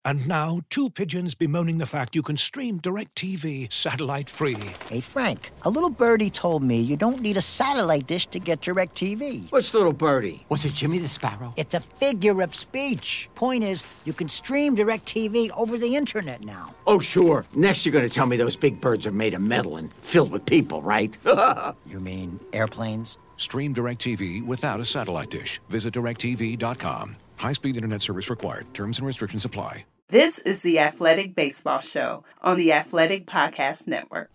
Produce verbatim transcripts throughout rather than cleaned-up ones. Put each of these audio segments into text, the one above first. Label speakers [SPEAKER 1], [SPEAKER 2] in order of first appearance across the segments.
[SPEAKER 1] And now, two pigeons bemoaning the fact you can stream DirecTV satellite-free.
[SPEAKER 2] Hey, Frank, a little birdie told me you don't need a satellite dish to get DirecTV.
[SPEAKER 3] What's little birdie? Was it Jimmy the Sparrow?
[SPEAKER 2] It's a figure of speech. Point is, you can stream DirecTV over the internet now.
[SPEAKER 3] Oh, sure. Next you're going to tell me those big birds are made of metal and filled with people, right?
[SPEAKER 2] You mean airplanes?
[SPEAKER 1] Stream DirecTV without a satellite dish. Visit direct T V dot com. High-speed internet service required. Terms and restrictions apply.
[SPEAKER 4] This is the Athletic Baseball Show on the Athletic Podcast Network.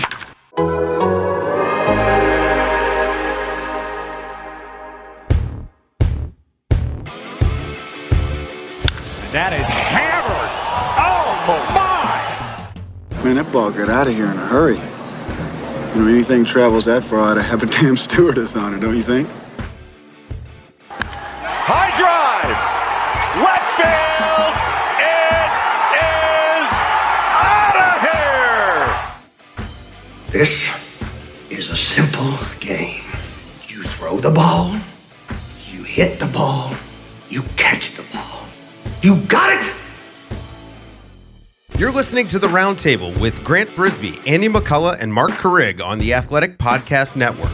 [SPEAKER 5] That is hammered. Oh, my.
[SPEAKER 6] Man, that ball got out of here in a hurry. You know, anything travels that far, I'd have a damn stewardess on it, don't you think?
[SPEAKER 5] High drive. Left field.
[SPEAKER 7] This is a simple game. You throw the ball, you hit the ball, you catch the ball. You got it!
[SPEAKER 8] You're listening to The Roundtable with Grant Brisbee, Andy McCullough, and Mark Carrig on the Athletic Podcast Network.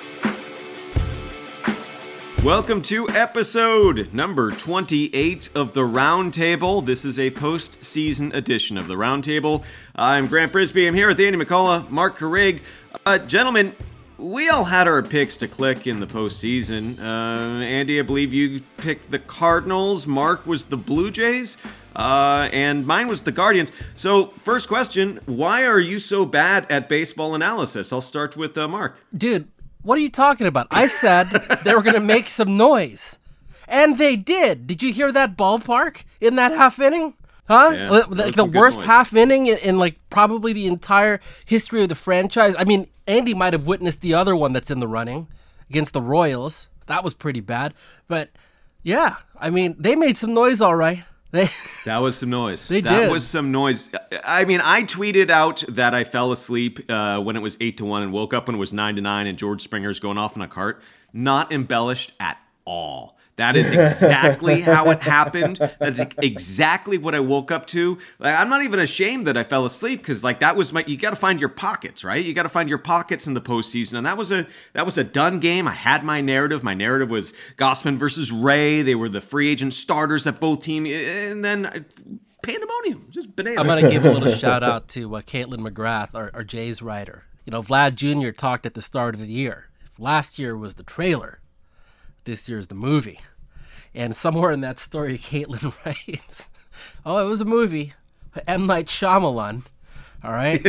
[SPEAKER 9] Welcome to episode number twenty-eight of The Roundtable. This is a post-season edition of The Roundtable. I'm Grant Brisbee. I'm here with Andy McCullough, Mark Carrig. Uh, gentlemen, we all had our picks to click in the postseason. Uh, Andy, I believe you picked the Cardinals. Mark was the Blue Jays. Uh, and mine was the Guardians. So, first question, why are you so bad at baseball analysis? I'll start with uh, Mark.
[SPEAKER 10] Dude. What are you talking about? I said they were going to make some noise. And they did. Did you hear that ballpark in that half inning? Huh?
[SPEAKER 9] Yeah,
[SPEAKER 10] the the worst noise. half inning in, in like probably the entire history of the franchise. I mean, Andy might have witnessed the other one that's in the running against the Royals. That was pretty bad. But yeah, I mean, they made some noise all right. They,
[SPEAKER 9] that was some noise.
[SPEAKER 10] They
[SPEAKER 9] that
[SPEAKER 10] did.
[SPEAKER 9] was some noise. I mean, I tweeted out that I fell asleep uh, when it was eight to one and woke up when it was nine to nine and George Springer's going off in a cart. Not embellished at all. That is exactly how it happened. That's exactly what I woke up to. Like, I'm not even ashamed that I fell asleep because, like, that was my. You got to find your pockets, right? You got to find your pockets in the postseason, and that was a that was a done game. I had my narrative. My narrative was Gausman versus Ray. They were the free agent starters at both teams, and then pandemonium, just bananas.
[SPEAKER 10] I'm gonna give a little shout out to uh, Caitlin McGrath, our, our Jays writer. You know, Vlad Junior talked at the start of the year. Last year was the trailer. This year's the movie. And somewhere in that story, Caitlin writes, oh, it was a movie. M. Night Shyamalan. All right?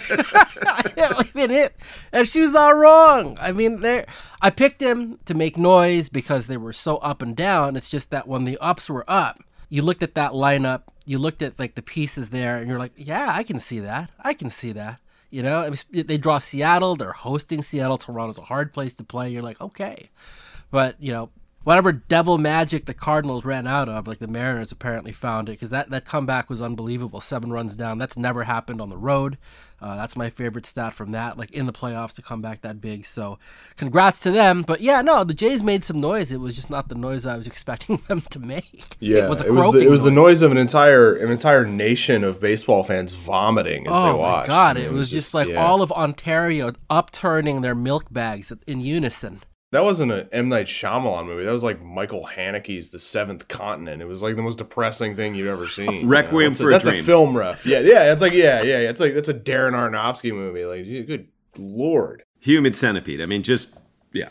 [SPEAKER 10] I mean, it. And she was not wrong. I mean, I picked him to make noise because they were so up and down. It's just that when the ups were up, you looked at that lineup, you looked at like the pieces there, and you're like, yeah, I can see that. I can see that. You know, it was, they draw Seattle. They're hosting Seattle. Toronto's a hard place to play. You're like, okay. But, you know, whatever devil magic the Cardinals ran out of, like the Mariners apparently found it, because that, that comeback was unbelievable. Seven runs down. That's never happened on the road. Uh, that's my favorite stat from that, like in the playoffs to come back that big. So congrats to them. But yeah, no, the Jays made some noise. It was just not the noise I was expecting them to make.
[SPEAKER 11] Yeah,
[SPEAKER 10] it was a
[SPEAKER 11] it was, the, it was
[SPEAKER 10] noise.
[SPEAKER 11] the noise of an entire an entire nation of baseball fans vomiting as
[SPEAKER 10] oh
[SPEAKER 11] they watched.
[SPEAKER 10] Oh my God,
[SPEAKER 11] I
[SPEAKER 10] it,
[SPEAKER 11] mean,
[SPEAKER 10] was, was just, just like
[SPEAKER 11] yeah.
[SPEAKER 10] all of Ontario upturning their milk bags in unison.
[SPEAKER 11] That wasn't an M. Night Shyamalan movie. That was like Michael Haneke's The Seventh Continent. It was like the most depressing thing you've ever seen.
[SPEAKER 9] Requiem
[SPEAKER 11] you know?
[SPEAKER 9] for a,
[SPEAKER 11] that's
[SPEAKER 9] Dream.
[SPEAKER 11] That's a film ref. Yeah, yeah. It's like yeah, yeah. It's like that's a Darren Aronofsky movie. Like, good lord.
[SPEAKER 9] Human Centipede. I mean, just yeah.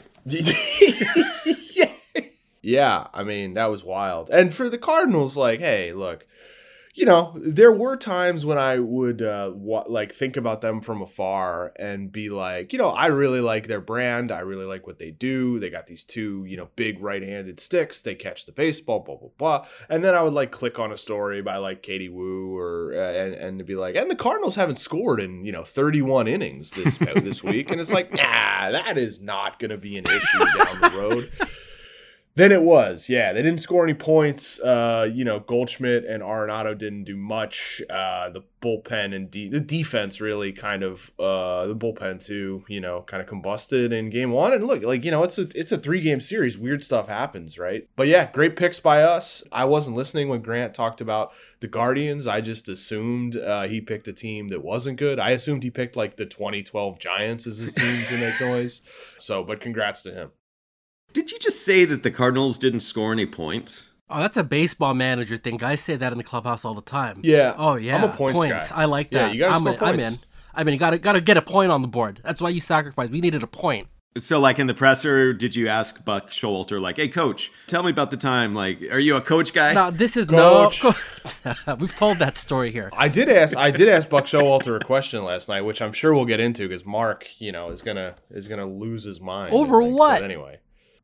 [SPEAKER 11] yeah. Yeah. I mean, that was wild. And for the Cardinals, like, hey, look. You know, there were times when I would uh, wa- like think about them from afar and be like, you know, I really like their brand. I really like what they do. They got these two, you know, big right-handed sticks. They catch the baseball, blah, blah, blah. And then I would like click on a story by like Katie Woo or uh, and, and to be like, and the Cardinals haven't scored in, you know, thirty-one innings this this week. And it's like, nah, that is not going to be an issue down the road. Then it was, yeah. They didn't score any points. Uh, you know, Goldschmidt and Arenado didn't do much. Uh, the bullpen and de- the defense really kind of uh, the bullpen too. You know, kind of combusted in game one. And look, like you know, it's a it's a three game series. Weird stuff happens, right? But yeah, great picks by us. I wasn't listening when Grant talked about the Guardians. I just assumed uh, he picked a team that wasn't good. I assumed he picked like the twenty twelve Giants as his team to make noise. So, but congrats to him.
[SPEAKER 9] Did you just say that the Cardinals didn't score any points?
[SPEAKER 10] Oh, that's a baseball manager thing. Guys say that in the clubhouse all the time.
[SPEAKER 11] Yeah.
[SPEAKER 10] Oh, yeah.
[SPEAKER 11] I'm a points,
[SPEAKER 10] points.
[SPEAKER 11] guy.
[SPEAKER 10] I like that.
[SPEAKER 11] Yeah, you gotta
[SPEAKER 10] I'm
[SPEAKER 11] score
[SPEAKER 10] in,
[SPEAKER 11] points.
[SPEAKER 10] I'm in. I mean, you gotta gotta get a point on the board. That's why you sacrificed. We needed a point.
[SPEAKER 9] So, like in the presser, did you ask Buck Showalter, like, "Hey, coach, tell me about the time. Like, are you a coach guy?"
[SPEAKER 10] No, this is
[SPEAKER 11] Coach.
[SPEAKER 10] no. We've told that story here.
[SPEAKER 11] I did ask. I did ask Buck Showalter a question last night, which I'm sure we'll get into because Mark, you know, is gonna is gonna lose his mind
[SPEAKER 10] Over
[SPEAKER 11] I think.
[SPEAKER 10] what?
[SPEAKER 11] But anyway.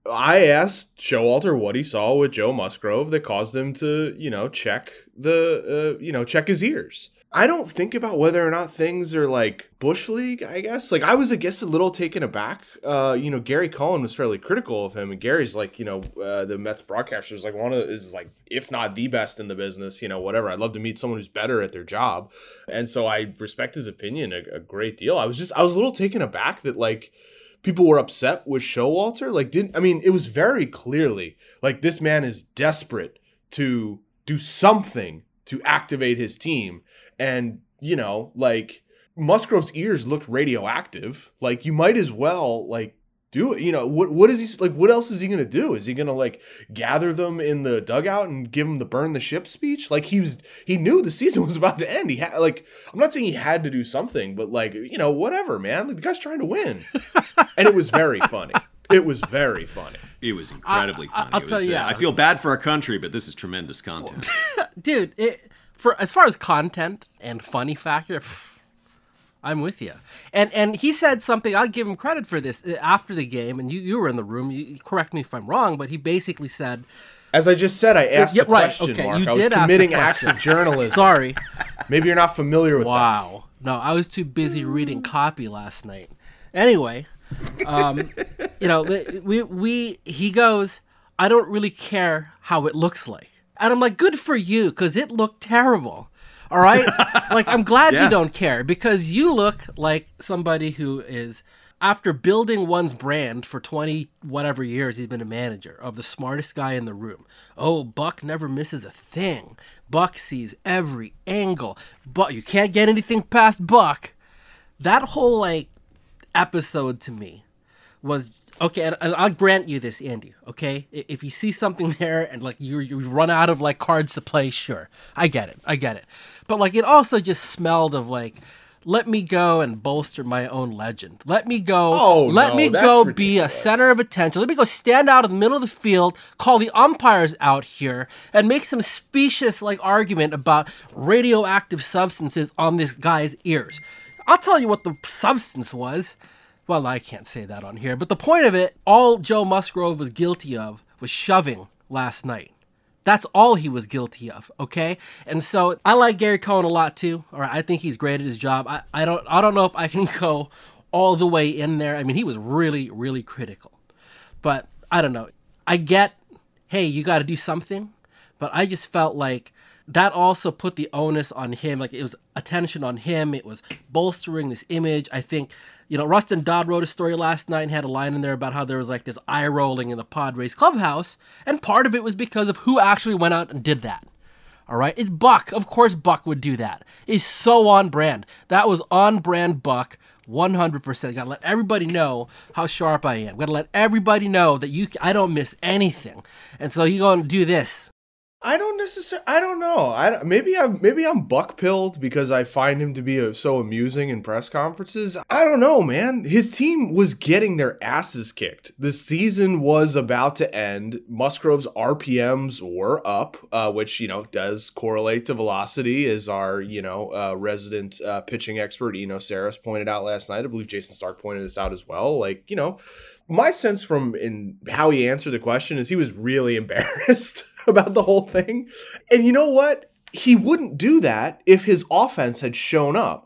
[SPEAKER 11] I asked Showalter what he saw with Joe Musgrove that caused him to, you know, check the, uh, you know, check his ears. I don't think about whether or not things are like Bush League, I guess. Like, I was, I guess, a little taken aback. Uh, you know, Gary Cohen was fairly critical of him. And Gary's like, you know, uh, the Mets broadcaster is like one of, is like, if not the best in the business, you know, whatever. I'd love to meet someone who's better at their job. And so I respect his opinion a, a great deal. I was just, I was a little taken aback that, like, people were upset with Showalter. Like, didn't, I mean, it was very clearly, like, this man is desperate to do something to activate his team. And, you know, like, Musgrove's ears looked radioactive. Like, you might as well, like, do it. You know, what what is he, like, what else is he going to do? Is he going to, like, gather them in the dugout and give them the burn the ship speech? Like, he was, he knew the season was about to end. He had, like, I'm not saying he had to do something, but, like, you know, whatever, man. Like, the guy's trying to win. And it was very funny. It was very funny.
[SPEAKER 9] It was incredibly
[SPEAKER 10] I, I,
[SPEAKER 9] funny.
[SPEAKER 10] I'll
[SPEAKER 9] It
[SPEAKER 10] tell
[SPEAKER 9] was,
[SPEAKER 10] you,
[SPEAKER 9] uh,
[SPEAKER 10] yeah.
[SPEAKER 9] I feel bad for our country, but this is tremendous content.
[SPEAKER 10] Dude, it, for as far as content and funny factor, pff, I'm with you. And and he said something, I'll give him credit for this, after the game, and you, you were in the room, you correct me if I'm wrong, but he basically said...
[SPEAKER 11] As I just said, I asked
[SPEAKER 10] yeah,
[SPEAKER 11] the
[SPEAKER 10] right,
[SPEAKER 11] question,
[SPEAKER 10] okay,
[SPEAKER 11] Mark.
[SPEAKER 10] you
[SPEAKER 11] I was
[SPEAKER 10] did ask the
[SPEAKER 11] committing acts
[SPEAKER 10] question.
[SPEAKER 11] of journalism.
[SPEAKER 10] Sorry.
[SPEAKER 11] Maybe you're not familiar with
[SPEAKER 10] Wow. No, I was too busy reading copy last night. Anyway, um, you know, we we he goes, I don't really care how it looks like. And I'm like, good for you, because it looked terrible. All right? Like, I'm glad
[SPEAKER 9] Yeah.
[SPEAKER 10] you don't care, because you look like somebody who is, after building one's brand for twenty whatever years he's been a manager, of the smartest guy in the room. Oh, Buck never misses a thing. Buck sees every angle. But you can't get anything past Buck. That whole, like, episode to me was... Okay, and, and I'll grant you this, Andy, okay? I- If you see something there and, like, you you run out of, like, cards to play, sure. I get it. I get it. But, like, it also just smelled of, like, let me go and bolster my own legend. Let me go.
[SPEAKER 11] Oh,
[SPEAKER 10] let
[SPEAKER 11] no,
[SPEAKER 10] me
[SPEAKER 11] that's
[SPEAKER 10] go be a
[SPEAKER 11] ridiculous.
[SPEAKER 10] center of attention. Let me go stand out in the middle of the field, call the umpires out here, and make some specious, like, argument about radioactive substances on this guy's ears. I'll tell you what the substance was. Well, I can't say that on here, but the point of it, all Joe Musgrove was guilty of was shoving last night. That's all he was guilty of, okay? And so I like Gary Cohen a lot too. All right, I think he's great at his job. I, I don't I don't know if I can go all the way in there. I mean, he was really, really critical. But I don't know. I get, hey, you got to do something, but I just felt like that also put the onus on him. Like, it was attention on him. It was bolstering this image. I think, you know, Rustin Dodd wrote a story last night and had a line in there about how there was like this eye rolling in the Padres clubhouse. And part of it was because of who actually went out and did that. All right. It's Buck. Of course, Buck would do that. It's so on brand. That was on brand Buck. one hundred percent. Got to let everybody know how sharp I am. Got to let everybody know that you, I don't miss anything. And so you go and do this.
[SPEAKER 11] I don't necessarily. I don't know. I maybe I'm maybe I'm buck pilled because I find him to be a, so amusing in press conferences. I don't know, man. His team was getting their asses kicked. The season was about to end. Musgrove's R P Ms were up, uh, which you know does correlate to velocity, as our you know uh, resident uh, pitching expert Eno Saris pointed out last night. I believe Jason Stark pointed this out as well. Like you know, my sense from in how he answered the question is he was really embarrassed about the whole thing. And you know what? He wouldn't do that if his offense had shown up.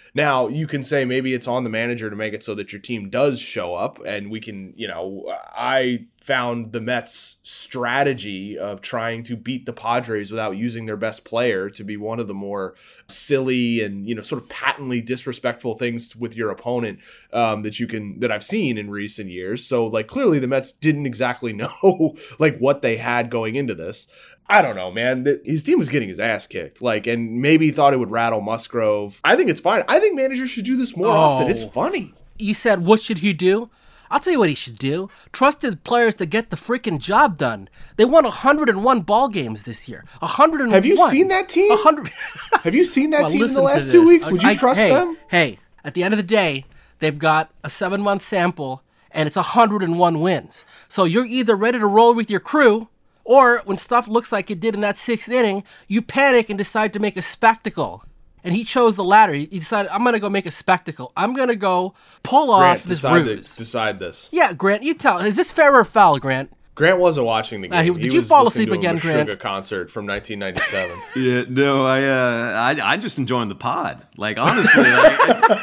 [SPEAKER 11] Now, you can say maybe it's on the manager to make it so that your team does show up, and we can, you know, I found the Mets' strategy of trying to beat the Padres without using their best player to be one of the more silly and, you know, sort of patently disrespectful things with your opponent um, that you can, that I've seen in recent years. So, like, clearly the Mets didn't exactly know, like, what they had going into this. I don't know, man. His team was getting his ass kicked. Like, and maybe he thought it would rattle Musgrove. I think it's fine. I think managers should do this more
[SPEAKER 10] Oh.
[SPEAKER 11] often. It's funny.
[SPEAKER 10] You said, what should he do? I'll tell you what he should do. Trust his players to get the freaking job done. They won one hundred one ball games this year. one hundred one.
[SPEAKER 11] Have you seen that team?
[SPEAKER 10] one hundred
[SPEAKER 11] Have you seen that
[SPEAKER 10] Well,
[SPEAKER 11] team in the
[SPEAKER 10] listen to
[SPEAKER 11] last two
[SPEAKER 10] this.
[SPEAKER 11] weeks? Would you
[SPEAKER 10] I-
[SPEAKER 11] trust
[SPEAKER 10] hey,
[SPEAKER 11] them?
[SPEAKER 10] Hey, at the end of the day, they've got a seven-month sample, and it's one hundred one wins. So you're either ready to roll with your crew, or when stuff looks like it did in that sixth inning, you panic and decide to make a spectacle. And he chose the latter. He decided, I'm going to go make a spectacle. I'm going to go pull off
[SPEAKER 11] Grant,
[SPEAKER 10] this
[SPEAKER 11] decide,
[SPEAKER 10] ruse.
[SPEAKER 11] to, decide this.
[SPEAKER 10] Yeah, Grant, you tell. Is this fair or foul, Grant?
[SPEAKER 11] Grant wasn't watching the game.
[SPEAKER 10] Uh, he-
[SPEAKER 11] He
[SPEAKER 10] did you
[SPEAKER 11] was
[SPEAKER 10] fall
[SPEAKER 11] listening
[SPEAKER 10] asleep
[SPEAKER 11] to a
[SPEAKER 10] again, Grant?
[SPEAKER 11] Meshuggah concert from nineteen ninety-seven.
[SPEAKER 9] Yeah, no, I, uh, I, I just enjoying the pod. Like honestly, like,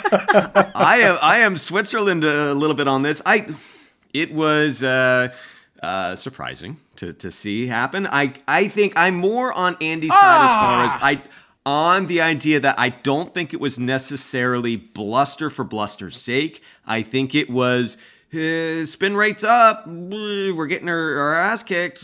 [SPEAKER 9] I, I am, I am Switzerland a little bit on this. I, it was uh, uh, surprising to to see happen. I, I think I'm more on Andy's side as far as I. On the idea that I don't think it was necessarily bluster for bluster's sake. I think it was uh, spin rates up. We're getting our, our ass kicked.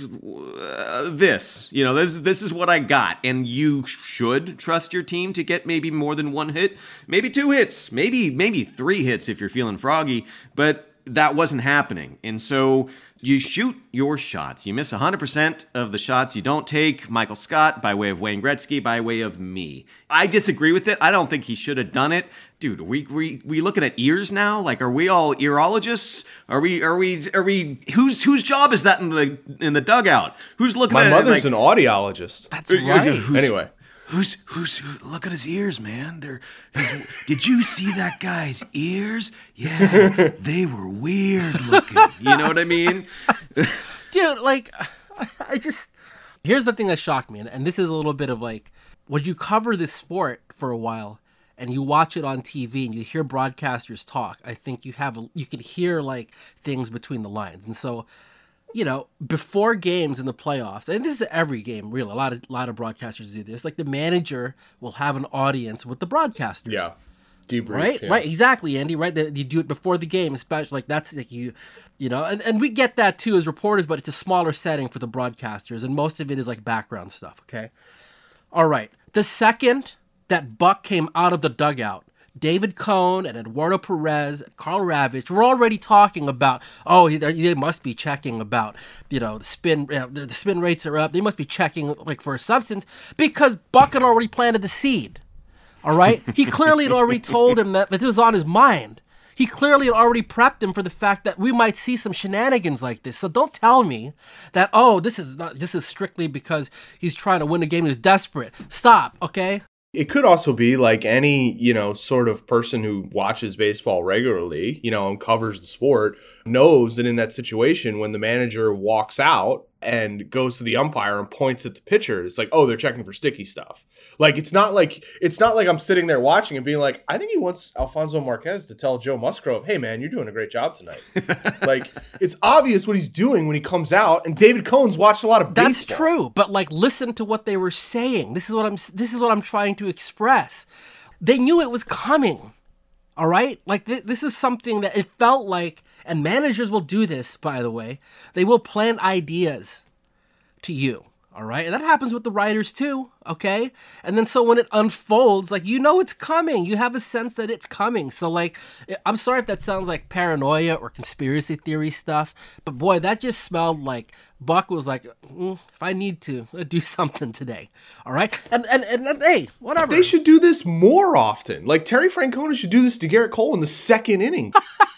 [SPEAKER 9] Uh, this, you know, this this is what I got, and you should trust your team to get maybe more than one hit, maybe two hits, maybe maybe three hits if you're feeling froggy. But that wasn't happening, and so you shoot your shots. You miss one hundred percent of the shots you don't take. Michael Scott by way of Wayne Gretzky, by way of me. I disagree with it. I don't think he should have done it. Dude, are we we we looking at ears now? Like, are we all earologists? Are we are we are we whose whose job is that in the in the dugout? Who's looking
[SPEAKER 11] My
[SPEAKER 9] at
[SPEAKER 11] mother's
[SPEAKER 9] it
[SPEAKER 11] an
[SPEAKER 9] like,
[SPEAKER 11] audiologist.
[SPEAKER 10] That's right.
[SPEAKER 9] Who's-
[SPEAKER 11] Anyway.
[SPEAKER 9] Who's who's who, look at his ears, man. They're his, did you see that guy's ears? Yeah, they were weird looking. You know what I mean?
[SPEAKER 10] Dude, like, I just... Here's the thing that shocked me, and, and this is a little bit of like, when you cover this sport for a while, and you watch it on T V, and you hear broadcasters talk, I think you have, a, you can hear, like, things between the lines. And so, you know, before games in the playoffs, and this is every game, really, a lot of, lot of broadcasters do this, like, the manager will have an audience with the broadcasters.
[SPEAKER 11] Yeah. Debrief,
[SPEAKER 10] Right,
[SPEAKER 11] yeah.
[SPEAKER 10] right, exactly, Andy. Right, that you do it before the game, especially like that's like you, you know, and, and we get that too as reporters, but it's a smaller setting for the broadcasters, and most of it is like background stuff. Okay, all right. The second that Buck came out of the dugout, David Cohn and Eduardo Perez, and Carl Ravitch were already talking about, oh, they they must be checking about, you know, the spin, you know, the spin rates are up. They must be checking like for a substance because Buck had already planted the seed. All right? He clearly had already told him that, that this was on his mind. He clearly had already prepped him for the fact that we might see some shenanigans like this. So don't tell me that, oh, this is not, this is strictly because he's trying to win a game and he's desperate. Stop, okay?
[SPEAKER 11] It could also be like any, you know, sort of person who watches baseball regularly, you know, and covers the sport, knows that in that situation, when the manager walks out and goes to the umpire and points at the pitcher, it's like, oh, they're checking for sticky stuff. Like, it's not like, it's not like I'm sitting there watching and being like, I think he wants Alfonso Marquez to tell Joe Musgrove, hey, man, you're doing a great job tonight. Like, it's obvious what he's doing when he comes out, and David Cohn's watched a lot of baseball.
[SPEAKER 10] That's true, but like listen to what they were saying. This is what I'm this is what I'm trying to express. They knew it was coming. All right? Like th- this is something that it felt like, and managers will do this, by the way. They will plant ideas to you. All right? And that happens with the writers too, okay? And then so when it unfolds, like, you know it's coming. You have a sense that it's coming. So, like, I'm sorry if that sounds like paranoia or conspiracy theory stuff, but boy, that just smelled like Buck was like, mm, if I need to, I'll do something today. All right? And, and, and, and hey, whatever.
[SPEAKER 11] They should do this more often. Like, Terry Francona should do this to Garrett Cole in the second inning.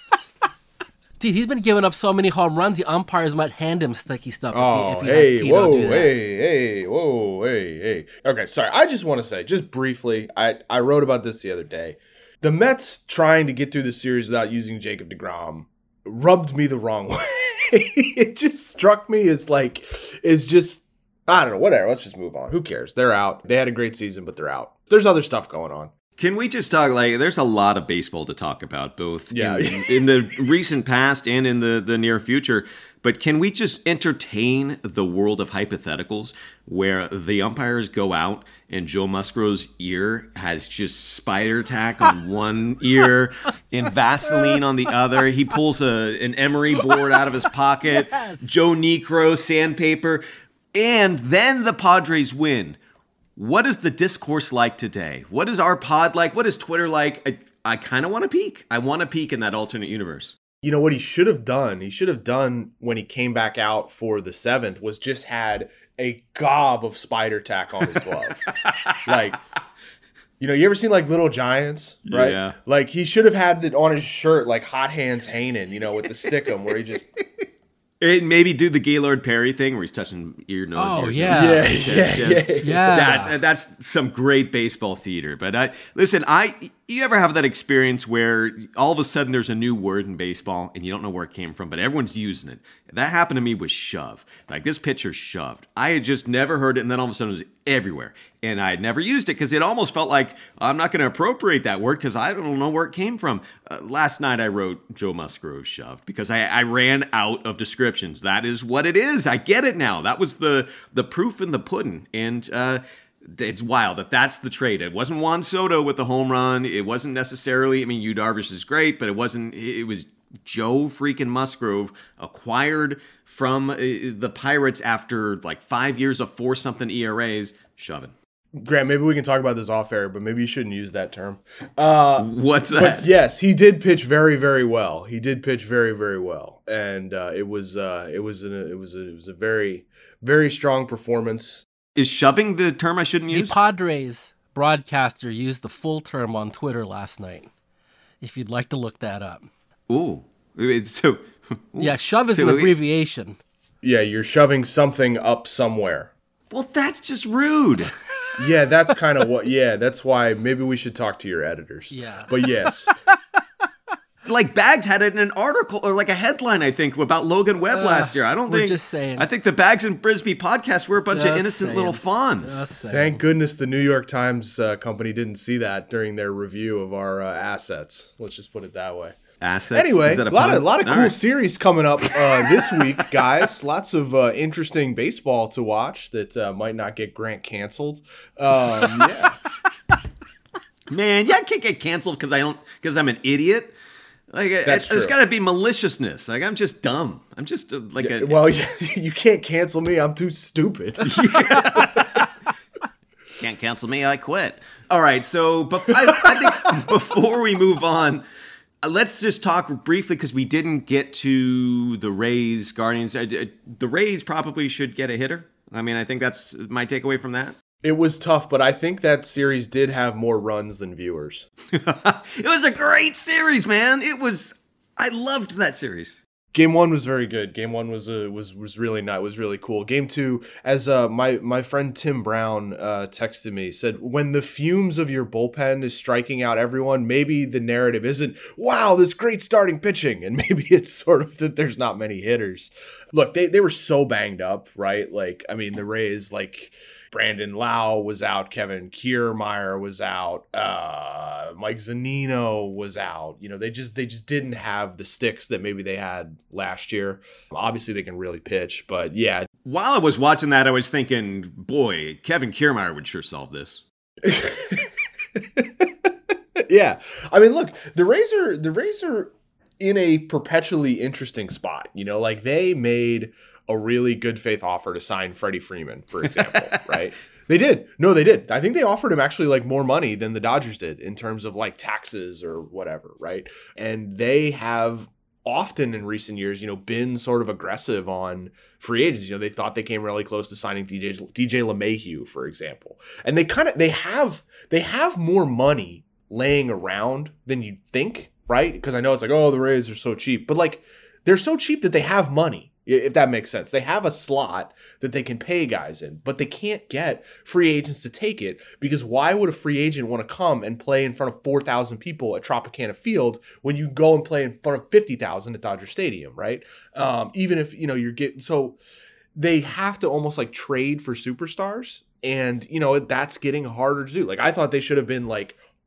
[SPEAKER 10] Dude, he's been giving up so many home runs, the umpires might hand him sticky stuff
[SPEAKER 11] Oh,
[SPEAKER 10] if he, if he
[SPEAKER 11] hey,
[SPEAKER 10] had Tito
[SPEAKER 11] whoa,
[SPEAKER 10] do that.
[SPEAKER 11] hey, hey, whoa, hey, hey. Okay, sorry. I just want to say, just briefly, I, I wrote about this the other day. The Mets trying to get through the series without using Jacob deGrom rubbed me the wrong way. It just struck me as like, is just, I don't know, whatever. Let's just move on. Who cares? They're out. They had a great season, but they're out. There's other stuff going on.
[SPEAKER 9] Can we just talk, like, there's a lot of baseball to talk about, both
[SPEAKER 11] yeah.
[SPEAKER 9] in, in the recent past and in the, the near future. But can we just entertain the world of hypotheticals where the umpires go out and Joe Musgrove's ear has just spider tack on one ear and Vaseline on the other? He pulls a an emery board out of his pocket, yes. Joe Niekro, sandpaper, and then the Padres win. What is the discourse like today? What is our pod like? What is Twitter like? I, I kind of want to peek. I want to peek in that alternate universe.
[SPEAKER 11] You know what he should have done? He should have done when he came back out for the seventh was just had a gob of spider tack on his glove. Like, you know, you ever seen like Little Giants, right?
[SPEAKER 9] Yeah.
[SPEAKER 11] Like he should have had it on his shirt, like Hot Hands Hanen, you know, with the stickum where he just...
[SPEAKER 9] And maybe do the Gaylord Perry thing where he's touching ear, nose,
[SPEAKER 10] oh,
[SPEAKER 9] ears,
[SPEAKER 10] yeah.
[SPEAKER 9] nose,
[SPEAKER 11] Yeah,
[SPEAKER 9] chest,
[SPEAKER 11] yeah,
[SPEAKER 9] chest.
[SPEAKER 11] yeah,
[SPEAKER 10] yeah.
[SPEAKER 9] That, that's some great baseball theater. But I, listen, I you ever have that experience where all of a sudden there's a new word in baseball and you don't know where it came from, but everyone's using it? That happened to me with shove. Like, this pitcher shoved. I had just never heard it, and then all of a sudden it was everywhere. And I had never used it because it almost felt like I'm not going to appropriate that word because I don't know where it came from. Uh, last night I wrote Joe Musgrove shoved because I, I ran out of descriptions. That is what it is. I get it now. That was the the proof in the pudding. And uh, it's wild that that's the trade. It wasn't Juan Soto with the home run. It wasn't necessarily, I mean, Yu Darvish is great, but it wasn't, it was Joe freaking Musgrove, acquired from uh, the Pirates after like five years of four something E R As, shoving.
[SPEAKER 11] Grant, maybe we can talk about this off air, but maybe you shouldn't use that term. Uh,
[SPEAKER 9] What's that?
[SPEAKER 11] But yes, he did pitch very, very well. He did pitch very, very well, and uh, it was uh, it was an, it was a, it was a very, very strong performance.
[SPEAKER 9] Is shoving the term I shouldn't use?
[SPEAKER 10] The Padres broadcaster used the full term on Twitter last night. If you'd like to look that up.
[SPEAKER 9] Ooh, it's so. Ooh.
[SPEAKER 10] Yeah, shove is
[SPEAKER 9] so,
[SPEAKER 10] an abbreviation.
[SPEAKER 11] Yeah, you're shoving something up somewhere.
[SPEAKER 9] Well, that's just rude.
[SPEAKER 11] Yeah, that's kind of what, yeah, that's why maybe we should talk to your editors.
[SPEAKER 10] Yeah.
[SPEAKER 11] But yes.
[SPEAKER 9] Like, Bags had it in an article or like a headline, I think, about Logan Webb
[SPEAKER 10] uh,
[SPEAKER 9] last year. I don't
[SPEAKER 10] we're
[SPEAKER 9] think.
[SPEAKER 10] just saying.
[SPEAKER 9] I think the Bags and Brisbee podcast were a bunch
[SPEAKER 10] Just
[SPEAKER 9] of innocent
[SPEAKER 10] saying.
[SPEAKER 9] little fawns.
[SPEAKER 10] Just saying.
[SPEAKER 11] Thank goodness the New York Times uh, company didn't see that during their review of our uh, assets. Let's just put it that way.
[SPEAKER 9] Assets.
[SPEAKER 11] Anyway,
[SPEAKER 9] Is that
[SPEAKER 11] a
[SPEAKER 9] a
[SPEAKER 11] lot
[SPEAKER 9] pun?
[SPEAKER 11] of lot of
[SPEAKER 9] All
[SPEAKER 11] cool
[SPEAKER 9] right.
[SPEAKER 11] series coming up uh, this week, guys. Lots of uh, interesting baseball to watch that uh, might not get Grant canceled. Um, yeah,
[SPEAKER 9] Man, yeah, I can't get canceled because I don't because I'm an idiot. Like,
[SPEAKER 11] That's
[SPEAKER 9] it, there's
[SPEAKER 11] true.
[SPEAKER 9] got to be maliciousness. Like, I'm just dumb. I'm just uh, like a.
[SPEAKER 11] well, you, you can't cancel me. I'm too stupid.
[SPEAKER 9] Can't cancel me. I quit. All right. So, but I, I think before we move on, uh, let's just talk briefly because we didn't get to the Rays, Guardians. Uh, uh, the Rays probably should get a hitter. I mean, I think that's my takeaway from that.
[SPEAKER 11] It was tough, but I think that series did have more runs than viewers.
[SPEAKER 9] It was a great series, man. It was. I loved that series.
[SPEAKER 11] Game one was very good. Game one was uh, was was really nice. Was really cool. Game two, as uh, my my friend Tim Brown uh, texted me, said when the fumes of your bullpen is striking out everyone, maybe the narrative isn't wow, this great starting pitching, and maybe it's sort of that there's not many hitters. Look, they they were so banged up, right? Like, I mean, the Rays, like, Brandon Lau was out, Kevin Kiermaier was out, uh, Mike Zunino was out. You know, they just they just didn't have the sticks that maybe they had last year. Obviously, they can really pitch, but yeah.
[SPEAKER 9] While I was watching that, I was thinking, boy, Kevin Kiermaier would sure solve this.
[SPEAKER 11] Yeah, I mean, look, the Rays are the Rays are in a perpetually interesting spot. You know, like, they made a really good faith offer to sign Freddie Freeman, for example, right? They did. No, they did. I think they offered him actually like more money than the Dodgers did in terms of like taxes or whatever, right? And they have often in recent years, you know, been sort of aggressive on free agents. You know, they thought they came really close to signing D J D J LeMahieu, for example. And they kind of they have they have more money laying around than you'd think, right? Because I know it's like, oh, the Rays are so cheap, but like, they're so cheap that they have money. If that makes sense. They have a slot that they can pay guys in, but they can't get free agents to take it, because why would a free agent want to come and play in front of four thousand people at Tropicana Field when you go and play in front of fifty thousand at Dodger Stadium, right? Um, even if, you know, you're getting, so they have to almost like trade for superstars, and, you know, that's getting harder to do. Like, I thought they should have been like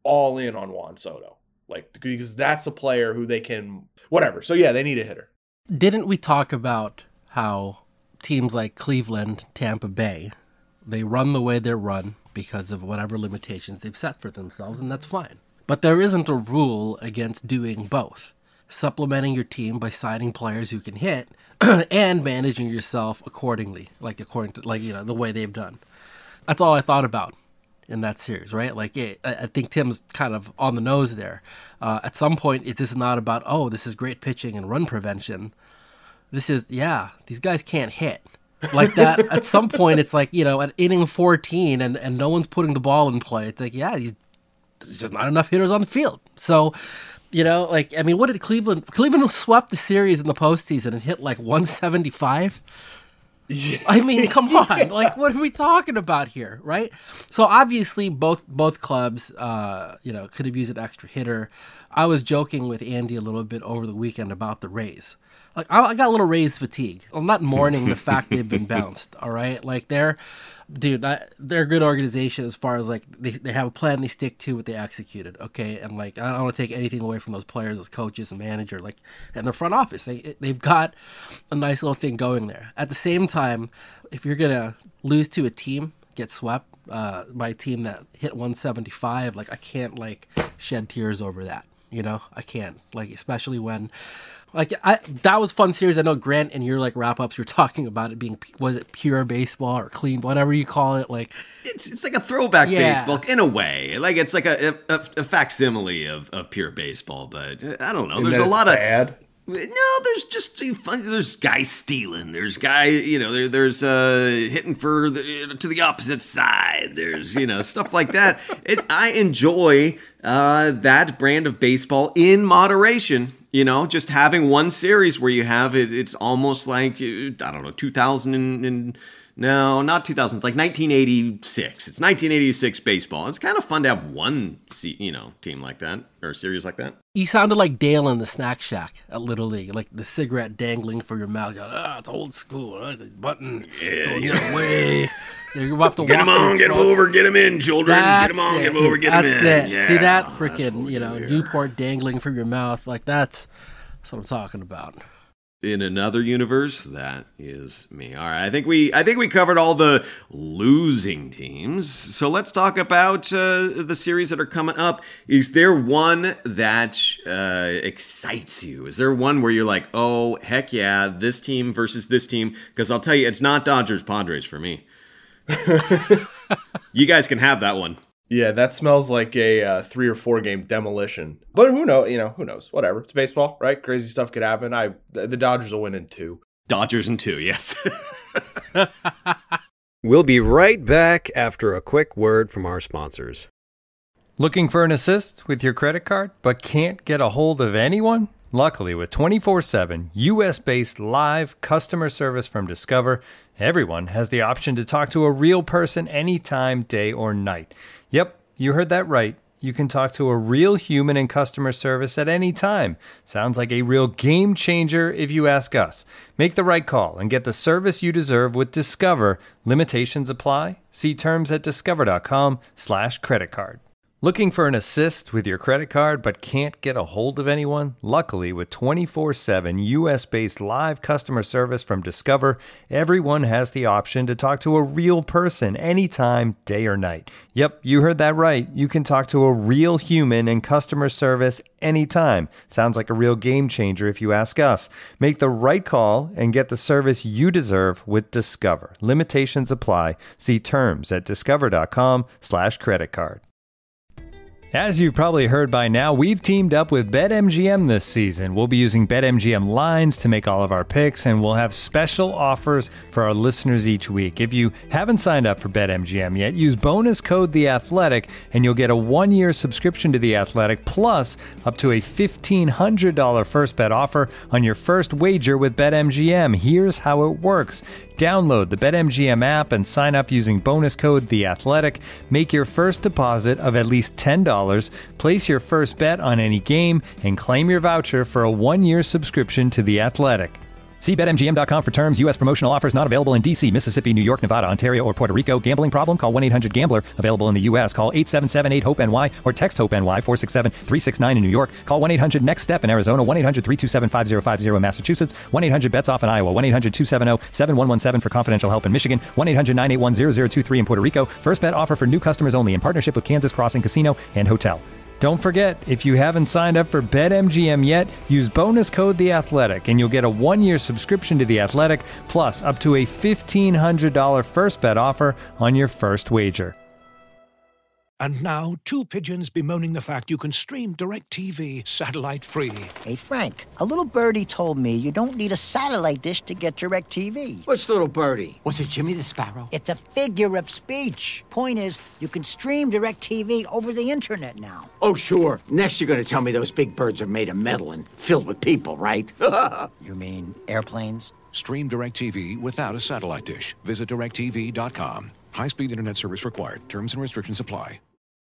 [SPEAKER 11] all in on Juan Soto. Like, because that's a player who they can, whatever. So yeah, they need a hitter.
[SPEAKER 10] Didn't we talk about how teams like Cleveland, Tampa Bay, they run the way they're run because of whatever limitations they've set for themselves, and that's fine. But there isn't a rule against doing both. Supplementing your team by signing players who can hit and managing yourself accordingly, like according to, like, you know, the way they've done. That's all I thought about in that series, right? Like, it, I think Tim's kind of on the nose there. Uh, at some point, it, this is not about, oh, this is great pitching and run prevention. This is, yeah, these guys can't hit. Like that, at some point, it's like, you know, at inning fourteen and, and no one's putting the ball in play. It's like, yeah, he's, there's just not enough hitters on the field. So, you know, like, I mean, what did Cleveland, Cleveland swept the series in the postseason and hit like one seventy-five? Yeah. I mean, come on, yeah. Like, what are we talking about here, right? So obviously, both both clubs, uh, you know, could have used an extra hitter. I was joking with Andy a little bit over the weekend about the Rays. Like, I, I got a little Rays fatigue. I'm not mourning the fact they've been bounced. All right, like they're, dude, I, they're a good organization as far as like they they have a plan they stick to, what they executed. Okay, and like I don't want to take anything away from those players as coaches and manager, like, and their front office. They they've got a nice little thing going there. At the same time, if you're gonna lose to a team, get swept uh, by a team that hit one seventy-five, like I can't like shed tears over that. You know, I can't, like, especially when, like, I that was fun series. I know Grant in your like wrap ups, you're talking about it being, was it pure baseball or clean, whatever you call it, like
[SPEAKER 9] it's it's like a throwback
[SPEAKER 10] yeah.
[SPEAKER 9] baseball in a way. Like it's like a a, a facsimile of, of pure baseball, but I don't know.
[SPEAKER 11] And
[SPEAKER 9] there's a lot
[SPEAKER 11] bad.
[SPEAKER 9] of no. There's just fun. There's guys stealing. There's guy, you know. There, there's uh, hitting for the, to the opposite side. There's you know stuff like that. It, I enjoy uh, that brand of baseball in moderation. You know, just having one series where you have it. It's almost like I don't know, two thousand and, and no, not two thousand. Like nineteen eighty-six. It's nineteen eighty-six baseball. It's kind of fun to have one, you know, team like that or a series like that.
[SPEAKER 10] You sounded like Dale in the snack shack at Little League, like the cigarette dangling from your mouth. Going, ah, it's old school. Right? The button
[SPEAKER 9] yeah,
[SPEAKER 10] going
[SPEAKER 9] yeah.
[SPEAKER 10] your way. You're about to
[SPEAKER 9] get them on, get them over, get them in, children.
[SPEAKER 10] That's
[SPEAKER 9] get them on,
[SPEAKER 10] it.
[SPEAKER 9] get them over, get them in.
[SPEAKER 10] That's it.
[SPEAKER 9] Yeah.
[SPEAKER 10] See that freaking, you know, Newport dangling from your mouth. Like that's, that's what I'm talking about.
[SPEAKER 9] In another universe, that is me. All right, I think we I think we covered all the losing teams. So let's talk about uh, the series that are coming up. Is there one that uh, excites you? Is there one where you're like, oh, heck yeah, this team versus this team? Because I'll tell you, it's not Dodgers Padres for me. You guys can have that one.
[SPEAKER 11] Yeah, that smells like a uh, three or four game demolition. But who knows? You know, who knows? Whatever. It's baseball, right? Crazy stuff could happen. I the Dodgers will win in two.
[SPEAKER 9] Dodgers in two, yes.
[SPEAKER 12] We'll be right back after a quick word from our sponsors.
[SPEAKER 13] Looking for an assist with your credit card, but can't get a hold of anyone? Luckily, with twenty-four seven U S-based live customer service from Discover, everyone has the option to talk to a real person anytime, day or night. Yep, you heard that right. You can talk to a real human in customer service at any time. Sounds like a real game changer if you ask us. Make the right call and get the service you deserve with Discover. Limitations apply. See terms at discover.com slash credit card. Looking for an assist with your credit card but can't get a hold of anyone? Luckily, with twenty-four seven U S-based live customer service from Discover, everyone has the option to talk to a real person anytime, day or night. Yep, you heard that right. You can talk to a real human in customer service anytime. Sounds like a real game changer if you ask us. Make the right call and get the service you deserve with Discover. Limitations apply. See terms at discover.com slash credit card. As you've probably heard by now, we've teamed up with BetMGM this season. We'll be using BetMGM lines to make all of our picks, and we'll have special offers for our listeners each week. If you haven't signed up for BetMGM yet, use bonus code The Athletic, and you'll get a one-year subscription to The Athletic, plus up to a fifteen hundred dollars first bet offer on your first wager with BetMGM. Here's how it works. Download the BetMGM app and sign up using bonus code The Athletic. Make your first deposit of at least ten dollars, place your first bet on any game, and claim your voucher for a one-year subscription to The Athletic. See Bet M G M dot com for terms. U S promotional offers not available in D C, Mississippi, New York, Nevada, Ontario, or Puerto Rico. Gambling problem? Call one eight hundred gambler. Available in the U S. Call eight seven seven eight hope N Y or text HOPE-NY four six seven three six nine in New York. Call one eight hundred next step in Arizona. one eight hundred three two seven five zero five zero in Massachusetts. one eight hundred bets off in Iowa. one eight hundred two seven zero seven one one seven for confidential help in Michigan. one eight hundred nine eight one zero zero two three in Puerto Rico. First bet offer for new customers only in partnership with Kansas Crossing Casino and Hotel. Don't forget, if you haven't signed up for BetMGM yet, use bonus code The Athletic, and you'll get a one-year subscription to The Athletic, plus up to a fifteen hundred dollars first bet offer on your first wager.
[SPEAKER 1] And now, two pigeons bemoaning the fact you can stream DirecTV satellite-free.
[SPEAKER 2] Hey, Frank, a little birdie told me you don't need a satellite dish to get DirecTV.
[SPEAKER 3] What's little birdie? Was it Jimmy the Sparrow?
[SPEAKER 2] It's a figure of speech. Point is, you can stream DirecTV over the internet now.
[SPEAKER 3] Oh, sure. Next you're going to tell me those big birds are made of metal and filled with people, right?
[SPEAKER 2] You mean airplanes?
[SPEAKER 1] Stream DirecTV without a satellite dish. Visit direct T V dot com. High-speed internet service required. Terms and restrictions apply.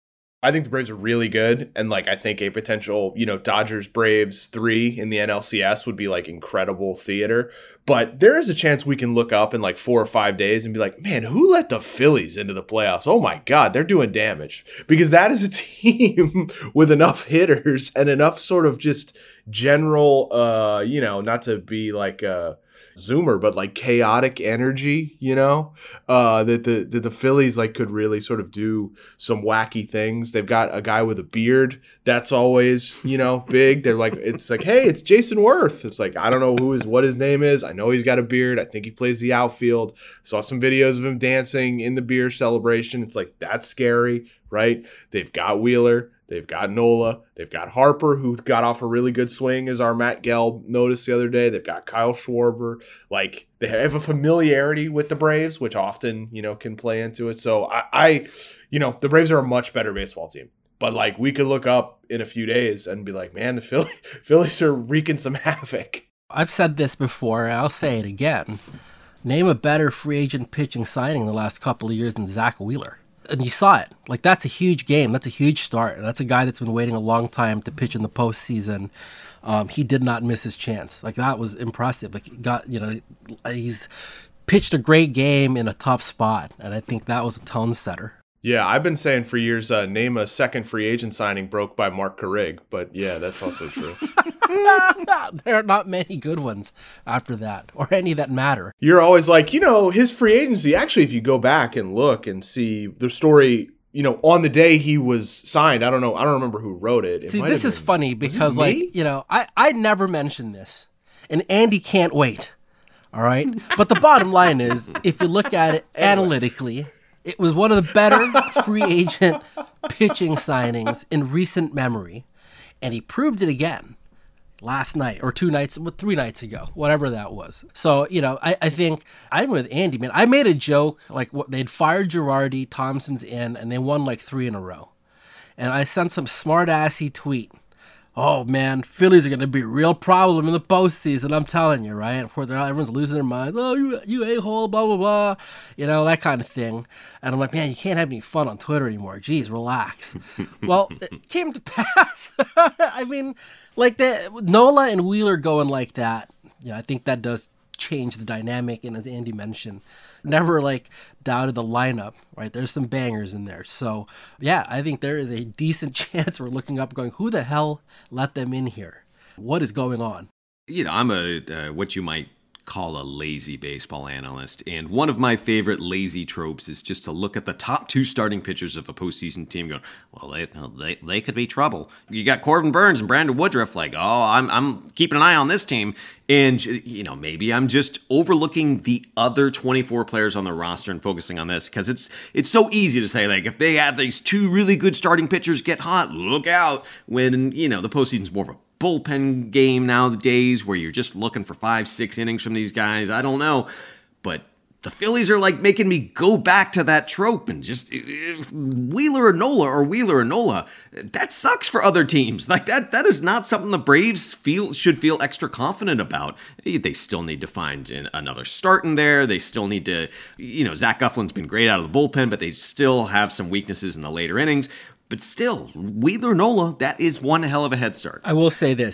[SPEAKER 11] I think the Braves are really good, and like I think a potential, you know, Dodgers Braves three in the N L C S would be like incredible theater. But there is a chance we can look up in like four or five days and be like, man, who let the Phillies into the playoffs? Oh my God, they're doing damage. Because that is a team with enough hitters and enough sort of just general, uh, you know, not to be like uh Zoomer, but like chaotic energy, you know, uh, that the that the Phillies like could really sort of do some wacky things. They've got a guy with a beard that's always, you know, big. They're like, it's like, hey, it's Jason Worth. It's like, I don't know who is what his name is. I know he's got a beard. I think he plays the outfield. Saw some videos of him dancing in the beer celebration. It's like, that's scary, right? They've got Wheeler. They've got Nola. They've got Harper, who got off a really good swing, as our Matt Gelb noticed the other day. They've got Kyle Schwarber. Like, they have a familiarity with the Braves, which often, you know, can play into it. So, I, I you know, the Braves are a much better baseball team. But, like, we could look up in a few days and be like, man, the Philly, Phillies are wreaking some havoc.
[SPEAKER 10] I've said this before, and I'll say it again. Name a better free agent pitching signing in the last couple of years than Zach Wheeler. And you saw it. Like, that's a huge game. That's a huge start. That's a guy that's been waiting a long time to pitch in the postseason. Um, he did not miss his chance. Like, that was impressive. Like, he got, you know, he's pitched a great game in a tough spot. And I think that was a tone setter.
[SPEAKER 11] Yeah, I've been saying for years, uh, name a second free agent signing broke by Mark Carrig. But yeah, that's also true.
[SPEAKER 10] There are not many good ones after that, or any that matter.
[SPEAKER 11] You're always like, you know, his free agency, actually, if you go back and look and see the story, you know, on the day he was signed, I don't know, I don't remember who wrote it. it
[SPEAKER 10] see, this is
[SPEAKER 11] been,
[SPEAKER 10] funny because, like, you know, I, I never mentioned this, and Andy can't wait, all right? But the bottom line is, if you look at it anyway. analytically, it was one of the better free agent pitching signings in recent memory, and he proved it again last night or two nights, three nights ago, whatever that was. So, you know, I, I think I'm with Andy, man. I made a joke, like what they'd fired Girardi, Thompson's in, and they won like three in a row. And I sent some smart-assy tweet. Oh, man, Phillies are going to be a real problem in the postseason, I'm telling you, right? Of course, everyone's losing their minds. Oh, you, you a-hole, blah, blah, blah. You know, that kind of thing. And I'm like, man, you can't have any fun on Twitter anymore. Jeez, relax. Well, it came to pass. I mean, like, the, Nola and Wheeler going like that, yeah, I think that does change the dynamic. And as Andy mentioned, never, like, doubted the lineup, right? There's some bangers in there. So, yeah, I think there is a decent chance we're looking up going, who the hell let them in here? What is going on?
[SPEAKER 9] You know, I'm a uh, what you might call a lazy baseball analyst, and one of my favorite lazy tropes is just to look at the top two starting pitchers of a postseason team going, well, they they, they could be trouble. You got Corbin Burns and Brandon Woodruff like, oh, I'm I'm keeping an eye on this team. And, you know, maybe I'm just overlooking the other twenty-four players on the roster and focusing on this because it's it's so easy to say, like, if they have these two really good starting pitchers get hot, look out, when, you know, the postseason's more of a bullpen game nowadays where you're just looking for five, six innings from these guys. I don't know. But the Phillies are like making me go back to that trope and just if Wheeler or Nola or Wheeler or Nola. That sucks for other teams. Like that, that is not something the Braves feel should feel extra confident about. They still need to find another start in there. They still need to, you know, Zach Eflin's been great out of the bullpen, but they still have some weaknesses in the later innings. But still, Wheeler Nola, that is one hell of a head start.
[SPEAKER 10] I will say this.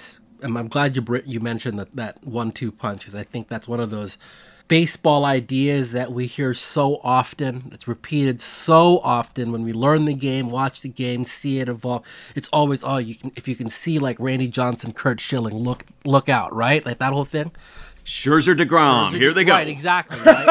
[SPEAKER 10] and I'm glad you br- you mentioned that, that one two punch, because I think that's one of those baseball ideas that we hear so often. It's repeated so often when we learn the game, watch the game, see it evolve. It's always, oh, you can if you can see like Randy Johnson, Curt Schilling, look look out, right? Like that whole thing.
[SPEAKER 9] Scherzer, DeGrom,
[SPEAKER 10] Scherzer,
[SPEAKER 9] here they go.
[SPEAKER 10] Right, exactly. Right?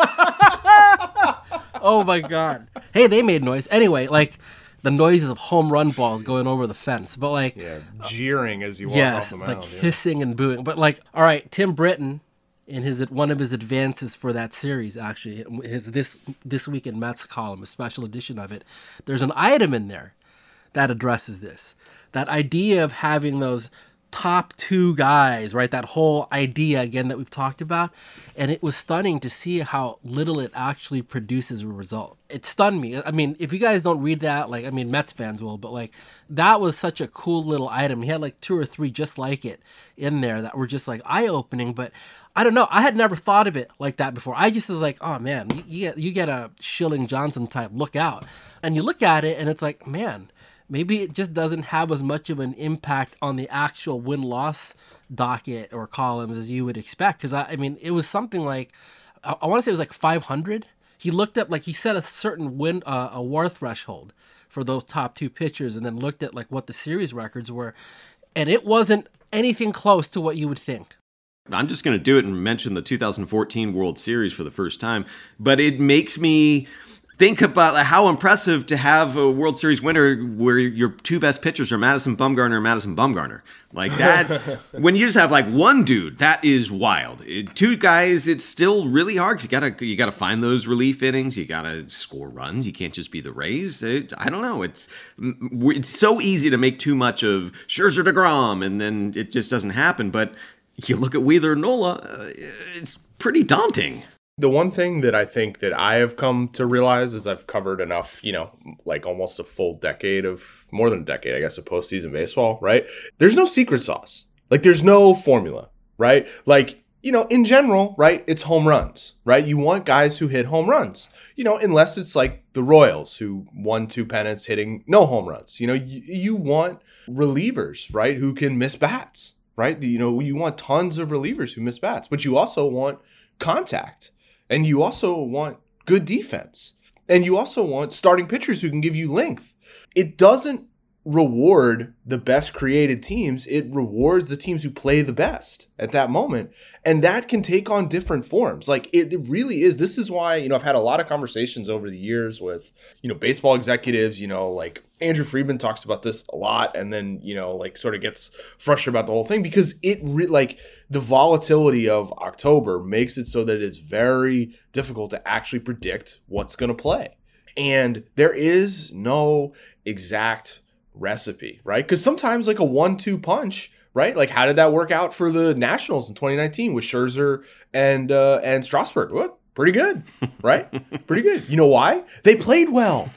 [SPEAKER 10] Oh my God. Hey, they made noise. Anyway, like the noises of home run balls going over the fence, but like
[SPEAKER 11] yeah, jeering as you walk
[SPEAKER 10] yes,
[SPEAKER 11] off the mound.
[SPEAKER 10] like
[SPEAKER 11] yeah.
[SPEAKER 10] hissing and booing. But like, all right, Tim Britton, in his one of his advances for that series, actually, his this this week in Mets column, a special edition of it, there's an item in there that addresses this. That idea of having those top two guys, right? That whole idea again that we've talked about, and it was stunning to see how little it actually produces a result. It stunned me. I mean, if you guys don't read that, like, I mean, Mets fans will, but like, that was such a cool little item. He had like two or three just like it in there that were just like eye-opening. But I don't know. I had never thought of it like that before. I just was like, oh man, you, you get you get a Schilling Johnson type look out, and you look at it, and it's like, man. Maybe it just doesn't have as much of an impact on the actual win-loss docket or columns as you would expect. Because, I, I mean, it was something like, I, I want to say it was like five hundred. He looked up, like he set a certain win, uh, a war threshold for those top two pitchers and then looked at like what the series records were. And it wasn't anything close to what you would think.
[SPEAKER 9] I'm just going to do it and mention the two thousand fourteen World Series for the first time. But it makes me think about how impressive to have a World Series winner where your two best pitchers are Madison Bumgarner and Madison Bumgarner. Like that, when you just have like one dude, that is wild. It, two guys, it's still really hard. You gotta you gotta find those relief innings. You gotta score runs. You can't just be the Rays. It, I don't know. It's it's so easy to make too much of Scherzer, DeGrom, and then it just doesn't happen. But you look at Wheeler and Nola, uh, it's pretty daunting.
[SPEAKER 11] The one thing that I think that I have come to realize is I've covered enough, you know, like almost a full decade of, more than a decade, I guess, of postseason baseball, right? There's no secret sauce. Like, there's no formula, right? Like, you know, in general, right, it's home runs, right? You want guys who hit home runs, you know, unless it's like the Royals who won two pennants hitting no home runs. You know, you, you want relievers, right, who can miss bats, right? You know, you want tons of relievers who miss bats, but you also want contact. And you also want good defense. And you also want starting pitchers who can give you length. It doesn't reward the best created teams. It rewards the teams who play the best at that moment. And that can take on different forms. Like it, it really is. This is why, you know, I've had a lot of conversations over the years with, you know, baseball executives, you know, like Andrew Friedman talks about this a lot and then, you know, like sort of gets frustrated about the whole thing because it re- like the volatility of October makes it so that it is very difficult to actually predict what's going to play. And there is no exact recipe, right? Because sometimes like a one two punch, right? Like how did that work out for the Nationals in twenty nineteen with Scherzer and uh, and Strasburg? Well, pretty good, right? Pretty good. You know why? They played well.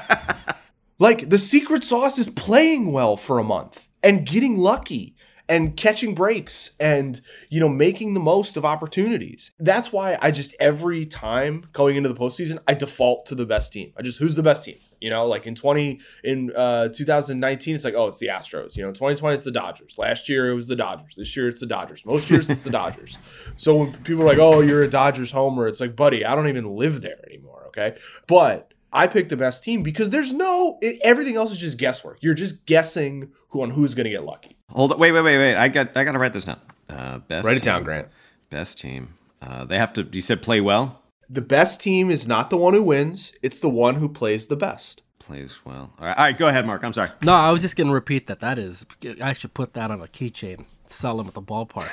[SPEAKER 11] Like the secret sauce is playing well for a month and getting lucky and catching breaks and, you know, making the most of opportunities. That's why I just, every time going into the postseason, I default to the best team. I just, who's the best team? You know, like in twenty in uh, two thousand nineteen, it's like, oh, it's the Astros. You know, in twenty twenty, it's the Dodgers. Last year, it was the Dodgers. This year, it's the Dodgers. Most years, it's the Dodgers. So when people are like, oh, you're a Dodgers homer, it's like, buddy, I don't even live there anymore, okay? But I picked the best team because there's no, it, everything else is just guesswork. You're just guessing who on who's going to get lucky.
[SPEAKER 9] Hold on, wait, wait, wait, wait. I got, I got to write this down. Uh, best.
[SPEAKER 11] Write it
[SPEAKER 9] team.
[SPEAKER 11] down, Grant.
[SPEAKER 9] Best team. Uh, they have to. You said play well.
[SPEAKER 11] The best team is not the one who wins; it's the one who plays the best.
[SPEAKER 9] Plays well. All right, all right, go ahead, Mark. I'm sorry.
[SPEAKER 10] No, I was just going to repeat that. That is, I should put that on a keychain, sell them at the ballpark.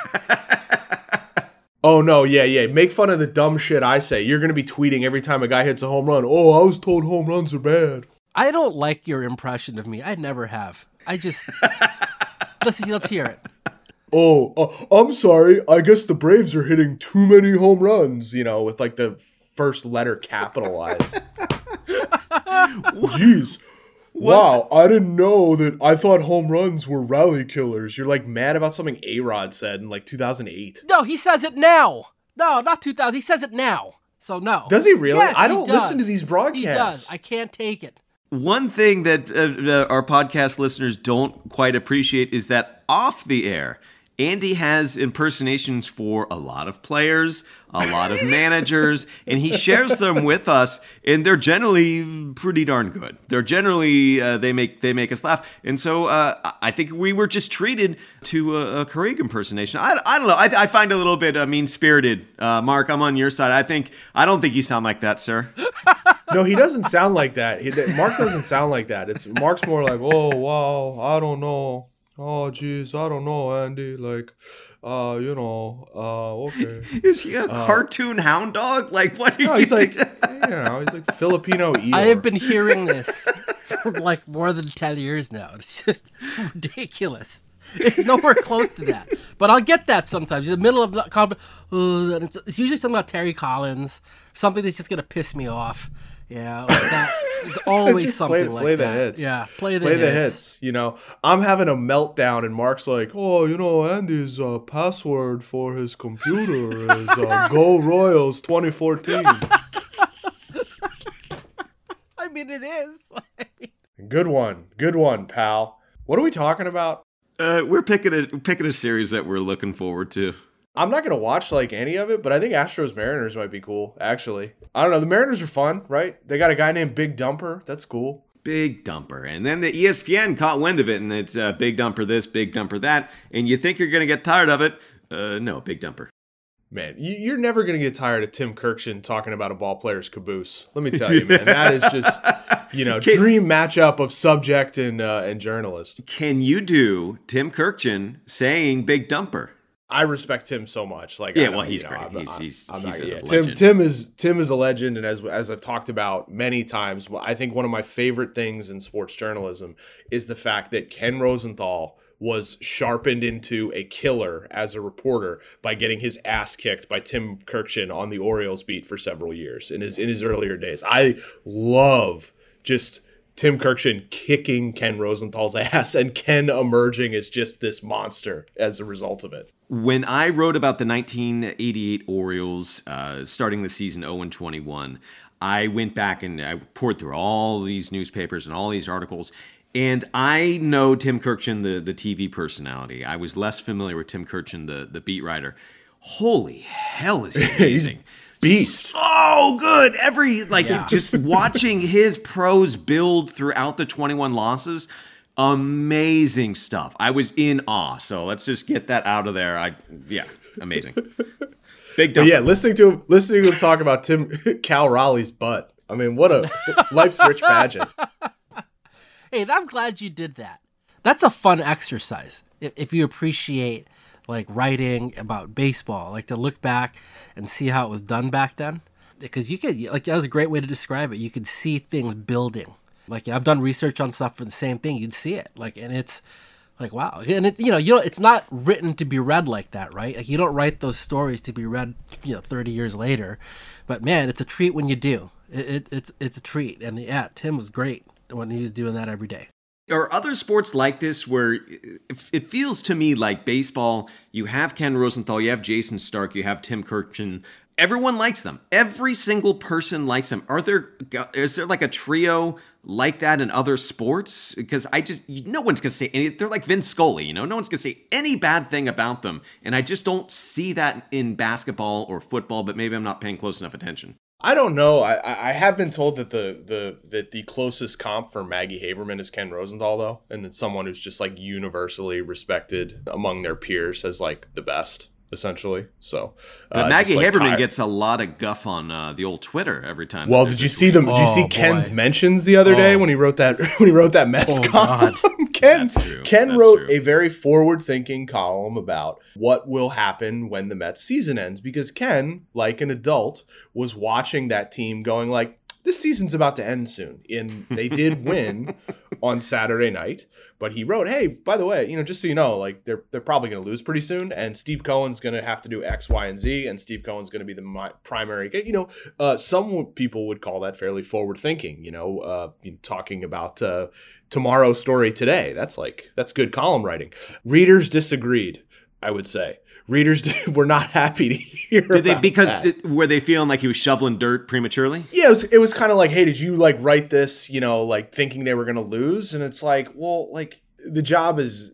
[SPEAKER 11] Oh, no, yeah, yeah. Make fun of the dumb shit I say. You're going to be tweeting every time a guy hits a home run. Oh, I was told home runs are bad.
[SPEAKER 10] I don't like your impression of me. I never have. I just... let's, let's hear it.
[SPEAKER 11] Oh, uh, I'm sorry. I guess the Braves are hitting too many home runs, you know, with like the first letter capitalized. Jeez. Wow, I didn't know that. I thought home runs were rally killers. You're like mad about something A-Rod said in like two thousand eight.
[SPEAKER 10] No, he says it now. No, not two thousand. He says it now. So no.
[SPEAKER 11] Does he really?
[SPEAKER 10] Yes,
[SPEAKER 11] I don't
[SPEAKER 10] he does.
[SPEAKER 11] listen to these broadcasts.
[SPEAKER 10] He does. I can't take it.
[SPEAKER 9] One thing that uh, uh, our podcast listeners don't quite appreciate is that off the air, Andy has impersonations for a lot of players, a lot of managers, and he shares them with us, and they're generally pretty darn good. They're generally, uh, they make they make us laugh. And so uh, I think we were just treated to a, a Craig impersonation. I, I don't know. I, I find it a little bit uh, mean-spirited. Uh, Mark, I'm on your side. I think I don't think you sound like that, sir.
[SPEAKER 11] No, he doesn't sound like that. He, Mark doesn't sound like that. It's Mark's more like, oh, wow, I don't know. Oh, geez, I don't know, Andy. Like, uh, you know, uh, okay.
[SPEAKER 9] Is he a
[SPEAKER 11] uh,
[SPEAKER 9] cartoon hound dog? Like, what? Are
[SPEAKER 11] no,
[SPEAKER 9] you
[SPEAKER 11] he's like,
[SPEAKER 9] doing?
[SPEAKER 11] you know, he's like Filipino Eeyore.
[SPEAKER 10] I have been hearing this for like more than ten years now. It's just ridiculous. It's nowhere close to that. But I'll get that sometimes. In the middle of the conversation, uh, it's, it's usually something about Terry Collins, something that's just going to piss me off. Yeah, like that. It's always
[SPEAKER 11] Just
[SPEAKER 10] something
[SPEAKER 11] play,
[SPEAKER 10] like
[SPEAKER 11] play
[SPEAKER 10] that.
[SPEAKER 11] the hits.
[SPEAKER 10] Yeah, play the
[SPEAKER 11] play
[SPEAKER 10] hits.
[SPEAKER 11] the hits. You know, I'm having a meltdown, and Mark's like, "Oh, you know, Andy's uh, password for his computer is uh, Go Royals twenty fourteen."
[SPEAKER 10] I mean, it is.
[SPEAKER 11] Good one, good one, pal. What are we talking about?
[SPEAKER 9] Uh, we're picking a picking a series that we're looking forward to.
[SPEAKER 11] I'm not gonna watch like any of it, but I think Astros Mariners might be cool. Actually, I don't know. The Mariners are fun, right? They got a guy named Big Dumper. That's cool.
[SPEAKER 9] Big Dumper. And then the E S P N caught wind of it, and it's uh, Big Dumper this, Big Dumper that. And you think you're going to get tired of it. Uh, no, Big Dumper.
[SPEAKER 11] Man, you're never going to get tired of Tim Kirkshin talking about a ball player's caboose. Let me tell you, man. That is just, you know, can, dream matchup of subject and, uh, and journalist.
[SPEAKER 9] Can you do Tim Kirkshin saying Big Dumper?
[SPEAKER 11] I respect Tim so much. Like,
[SPEAKER 9] yeah,
[SPEAKER 11] I
[SPEAKER 9] well, he's
[SPEAKER 11] you know,
[SPEAKER 9] great.
[SPEAKER 11] I'm,
[SPEAKER 9] he's
[SPEAKER 11] I'm,
[SPEAKER 9] he's,
[SPEAKER 11] I'm
[SPEAKER 9] he's
[SPEAKER 11] not,
[SPEAKER 9] a
[SPEAKER 11] yeah.
[SPEAKER 9] legend.
[SPEAKER 11] Tim Tim is Tim is a legend, and as as I've talked about many times, I think one of my favorite things in sports journalism is the fact that Ken Rosenthal was sharpened into a killer as a reporter by getting his ass kicked by Tim Kirkshin on the Orioles beat for several years in his in his earlier days. I love just Tim Kirkshin kicking Ken Rosenthal's ass and Ken emerging as just this monster as a result of it.
[SPEAKER 9] When I wrote about the nineteen eighty-eight Orioles uh, starting the season oh and twenty-one, I went back and I poured through all these newspapers and all these articles. And I know Tim Kirkshin, the, the T V personality. I was less familiar with Tim Kirkshin, the, the beat writer. Holy hell, is he amazing.
[SPEAKER 11] Beast.
[SPEAKER 9] So good. Every, like,
[SPEAKER 10] Yeah.
[SPEAKER 9] just watching his prose build throughout the twenty-one losses, amazing stuff. I was in awe. So let's just get that out of there. I, yeah, amazing. Big dump.
[SPEAKER 11] Yeah, listening to him, listening to him talk about Tim Cal Raleigh's butt. I mean, what a life's rich pageant.
[SPEAKER 10] Hey, I'm glad you did that. That's a fun exercise. If, if you appreciate like writing about baseball, like to look back and see how it was done back then, because you could, like, that was a great way to describe it. You could see things building. Like, I've done research on stuff for the same thing. You'd see it, like, and it's like, wow. And it, you know, you know, it's not written to be read like that, right? Like, you don't write those stories to be read, you know, thirty years later. But man, it's a treat when you do. It, it, it's it's a treat. And yeah, Tim was great when he was doing that every day.
[SPEAKER 9] Are other sports like this where it feels to me like baseball, you have Ken Rosenthal, you have Jason Stark, you have Tim Kirkshin. Everyone likes them. Every single person likes them. Are there, is there like a trio like that in other sports? Because I just, no one's going to say any, they're like Vince Scully, you know, no one's going to say any bad thing about them. And I just don't see that in basketball or football, but maybe I'm not paying close enough attention.
[SPEAKER 11] I don't know. I, I have been told that the the that the closest comp for Maggie Haberman is Ken Rosenthal, though, and that someone who's just like universally respected among their peers as like the best, essentially. So,
[SPEAKER 9] but
[SPEAKER 11] uh,
[SPEAKER 9] Maggie
[SPEAKER 11] like
[SPEAKER 9] Haberman
[SPEAKER 11] tired.
[SPEAKER 9] gets a lot of guff on uh, the old Twitter every time.
[SPEAKER 11] Well, did you see them? Did you see
[SPEAKER 10] Oh,
[SPEAKER 11] Ken's
[SPEAKER 10] boy.
[SPEAKER 11] mentions the other day
[SPEAKER 10] Oh.
[SPEAKER 11] when he wrote that when he wrote that Mets
[SPEAKER 10] Oh,
[SPEAKER 11] column?
[SPEAKER 10] God.
[SPEAKER 11] Ken
[SPEAKER 9] That's true.
[SPEAKER 11] Ken
[SPEAKER 9] That's
[SPEAKER 11] wrote
[SPEAKER 9] true.
[SPEAKER 11] a very forward-thinking column about what will happen when the Mets season ends, because Ken, like an adult, was watching that team going like, this season's about to end soon. And they did win on Saturday night. But he wrote, hey, by the way, you know, just so you know, like they're they're probably going to lose pretty soon. And Steve Cohen's going to have to do X, Y, and Z. And Steve Cohen's going to be the mi- primary. You know, uh, some people would call that fairly forward thinking, you know, uh, talking about uh, tomorrow's story today. That's like, that's good column writing. Readers disagreed, I would say. Readers were not happy to hear
[SPEAKER 9] Did they,
[SPEAKER 11] about
[SPEAKER 9] because
[SPEAKER 11] that.
[SPEAKER 9] did, were they feeling like he was shoveling dirt prematurely?
[SPEAKER 11] Yeah, it was, it was kind of like, hey, did you like write this, you know, like thinking they were going to lose? And it's like, well, like the job is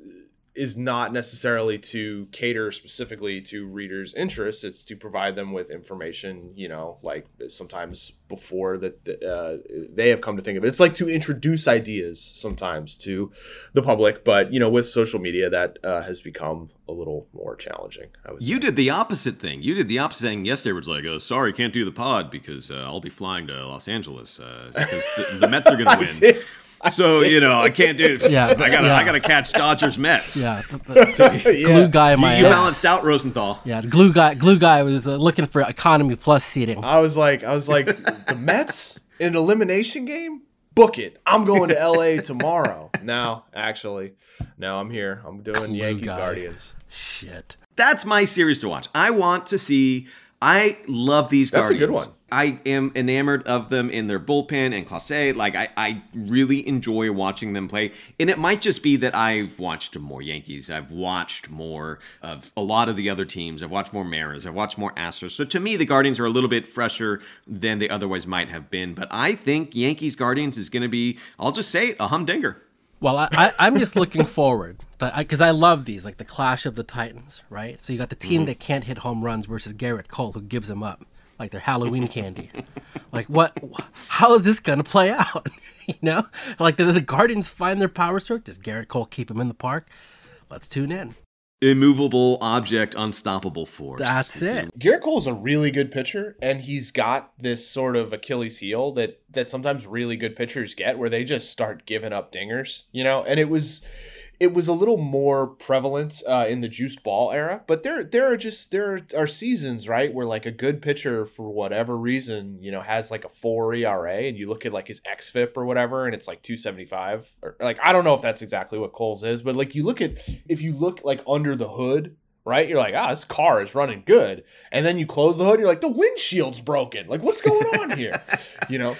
[SPEAKER 11] is not necessarily to cater specifically to readers' interests. It's to provide them with information, you know, like sometimes before that uh, they have come to think of it. It's like to introduce ideas sometimes to the public. But, you know, with social media, that uh, has become a little more challenging, I would say.
[SPEAKER 9] You did the opposite thing. You did the opposite thing yesterday. It was like, oh, sorry, can't do the pod because uh, I'll be flying to Los Angeles uh, because the, the Mets are going to win.
[SPEAKER 11] Did.
[SPEAKER 9] So, you know, I can't do it.
[SPEAKER 10] Yeah,
[SPEAKER 9] I gotta
[SPEAKER 10] yeah.
[SPEAKER 9] I gotta catch Dodgers Mets.
[SPEAKER 10] Yeah, the,
[SPEAKER 9] So,
[SPEAKER 10] the glue guy in my
[SPEAKER 9] you, you
[SPEAKER 10] ass.
[SPEAKER 9] balanced out Rosenthal.
[SPEAKER 10] Yeah, the glue guy. Glue guy was uh, looking for economy plus seating.
[SPEAKER 11] I was like, I was like, the Mets in an elimination game? Book it. I'm going to L A tomorrow. No, actually, no, I'm here. I'm doing
[SPEAKER 10] Glue
[SPEAKER 11] Yankees
[SPEAKER 10] guy.
[SPEAKER 11] Guardians.
[SPEAKER 10] Shit.
[SPEAKER 9] That's my series to watch. I want to see. I love these
[SPEAKER 11] That's a
[SPEAKER 9] Guardians.
[SPEAKER 11] good one.
[SPEAKER 9] I am enamored of them in their bullpen and Clase. Like, I, I really enjoy watching them play. And it might just be that I've watched more Yankees. I've watched more of a lot of the other teams. I've watched more Mariners. I've watched more Astros. So to me, the Guardians are a little bit fresher than they otherwise might have been. But I think Yankees Guardians is going to be, I'll just say it, a humdinger.
[SPEAKER 10] Well, I, I, I'm just looking forward because I, I love these, like the Clash of the Titans, right? So you got the team
[SPEAKER 9] Mhm.
[SPEAKER 10] that can't hit home runs versus Garrett Cole, who gives them up, like their Halloween candy. Like, what? How is this gonna play out? You know, like the, the Guardians find their power stroke. Does Garrett Cole keep him in the park? Let's tune in.
[SPEAKER 9] Immovable object, unstoppable force.
[SPEAKER 10] That's it.
[SPEAKER 11] Garrett Cole is a really good pitcher, and he's got this sort of Achilles heel that that sometimes really good pitchers get, where they just start giving up dingers, you know. And it was, it was a little more prevalent uh, in the juiced ball era, but there there are just there are seasons, right, where like a good pitcher for whatever reason, you know, has like a four E R A, and you look at like his X F I P or whatever, and it's like two seventy-five, or like I don't know if that's exactly what Cole's is, but like you look at if you look like under the hood. Right? You're like, ah, this car is running good. And then you close the hood and you're like, the windshield's broken. Like, what's going on here? You know?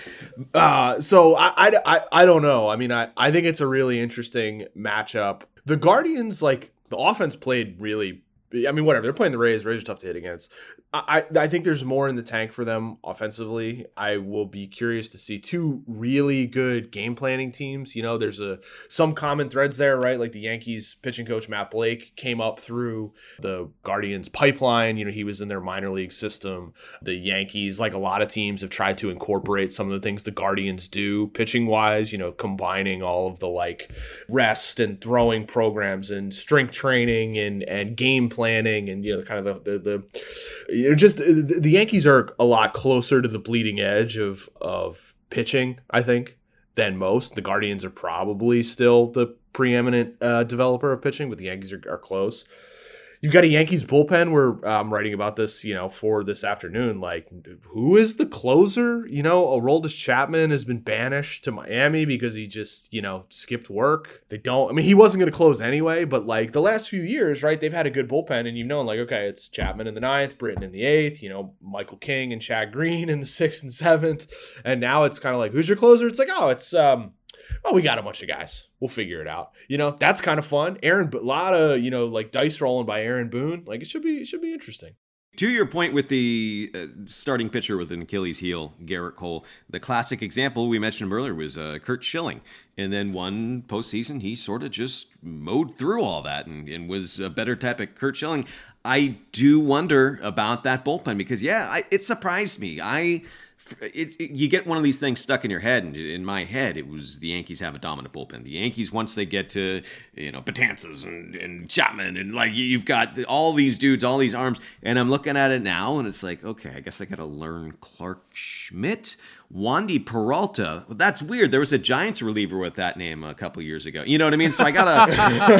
[SPEAKER 11] Uh, so I, I, I, I don't know. I mean, I, I think it's a really interesting matchup. The Guardians, like, the offense played really, I mean, whatever. They're playing the Rays. Rays are tough to hit against. I, I think there's more in the tank for them offensively. I will be curious to see two really good game planning teams. You know, there's a some common threads there, right? Like the Yankees pitching coach Matt Blake came up through the Guardians pipeline. You know, he was in their minor league system. The Yankees, like a lot of teams, have tried to incorporate some of the things the Guardians do pitching wise, you know, combining all of the like rest and throwing programs and strength training and, and game planning and, you know, kind of the, the, the You know, just the Yankees are a lot closer to the bleeding edge of of pitching, I think, than most. The Guardians are probably still the preeminent uh, developer of pitching, but the Yankees are, are close. You've got a Yankees bullpen where I'm writing about this, you know, for this afternoon. Like, who is the closer? You know, Aroldis Chapman has been banished to Miami because he just, you know, skipped work. They don't, I mean, he wasn't going to close anyway, but like the last few years, right, they've had a good bullpen and you've known like, okay, it's Chapman in the ninth, Britton in the eighth, you know, Michael King and Chad Green in the sixth and seventh. And now it's kind of like, who's your closer? It's like, oh, it's, um, oh, we got a bunch of guys. We'll figure it out. You know, that's kind of fun. Aaron, a lot of, you know, like dice rolling by Aaron Boone. Like it should be, it should be interesting.
[SPEAKER 9] To your point with the uh, starting pitcher with an Achilles heel, Garrett Cole, the classic example we mentioned earlier was uh, Curt Schilling. And then one postseason, he sort of just mowed through all that and, and was a better type of Curt Schilling. I do wonder about that bullpen because, yeah, I, it surprised me. I... It, it, you get one of these things stuck in your head, and in my head, it was the Yankees have a dominant bullpen. The Yankees, once they get to, you know, Betances and, and Chapman, and like you've got all these dudes, all these arms, and I'm looking at it now, and it's like, okay, I guess I got to learn Clark Schmidt, Wandy Peralta. That's weird. There was a Giants reliever with that name a couple years ago. You know what I mean? So I gotta,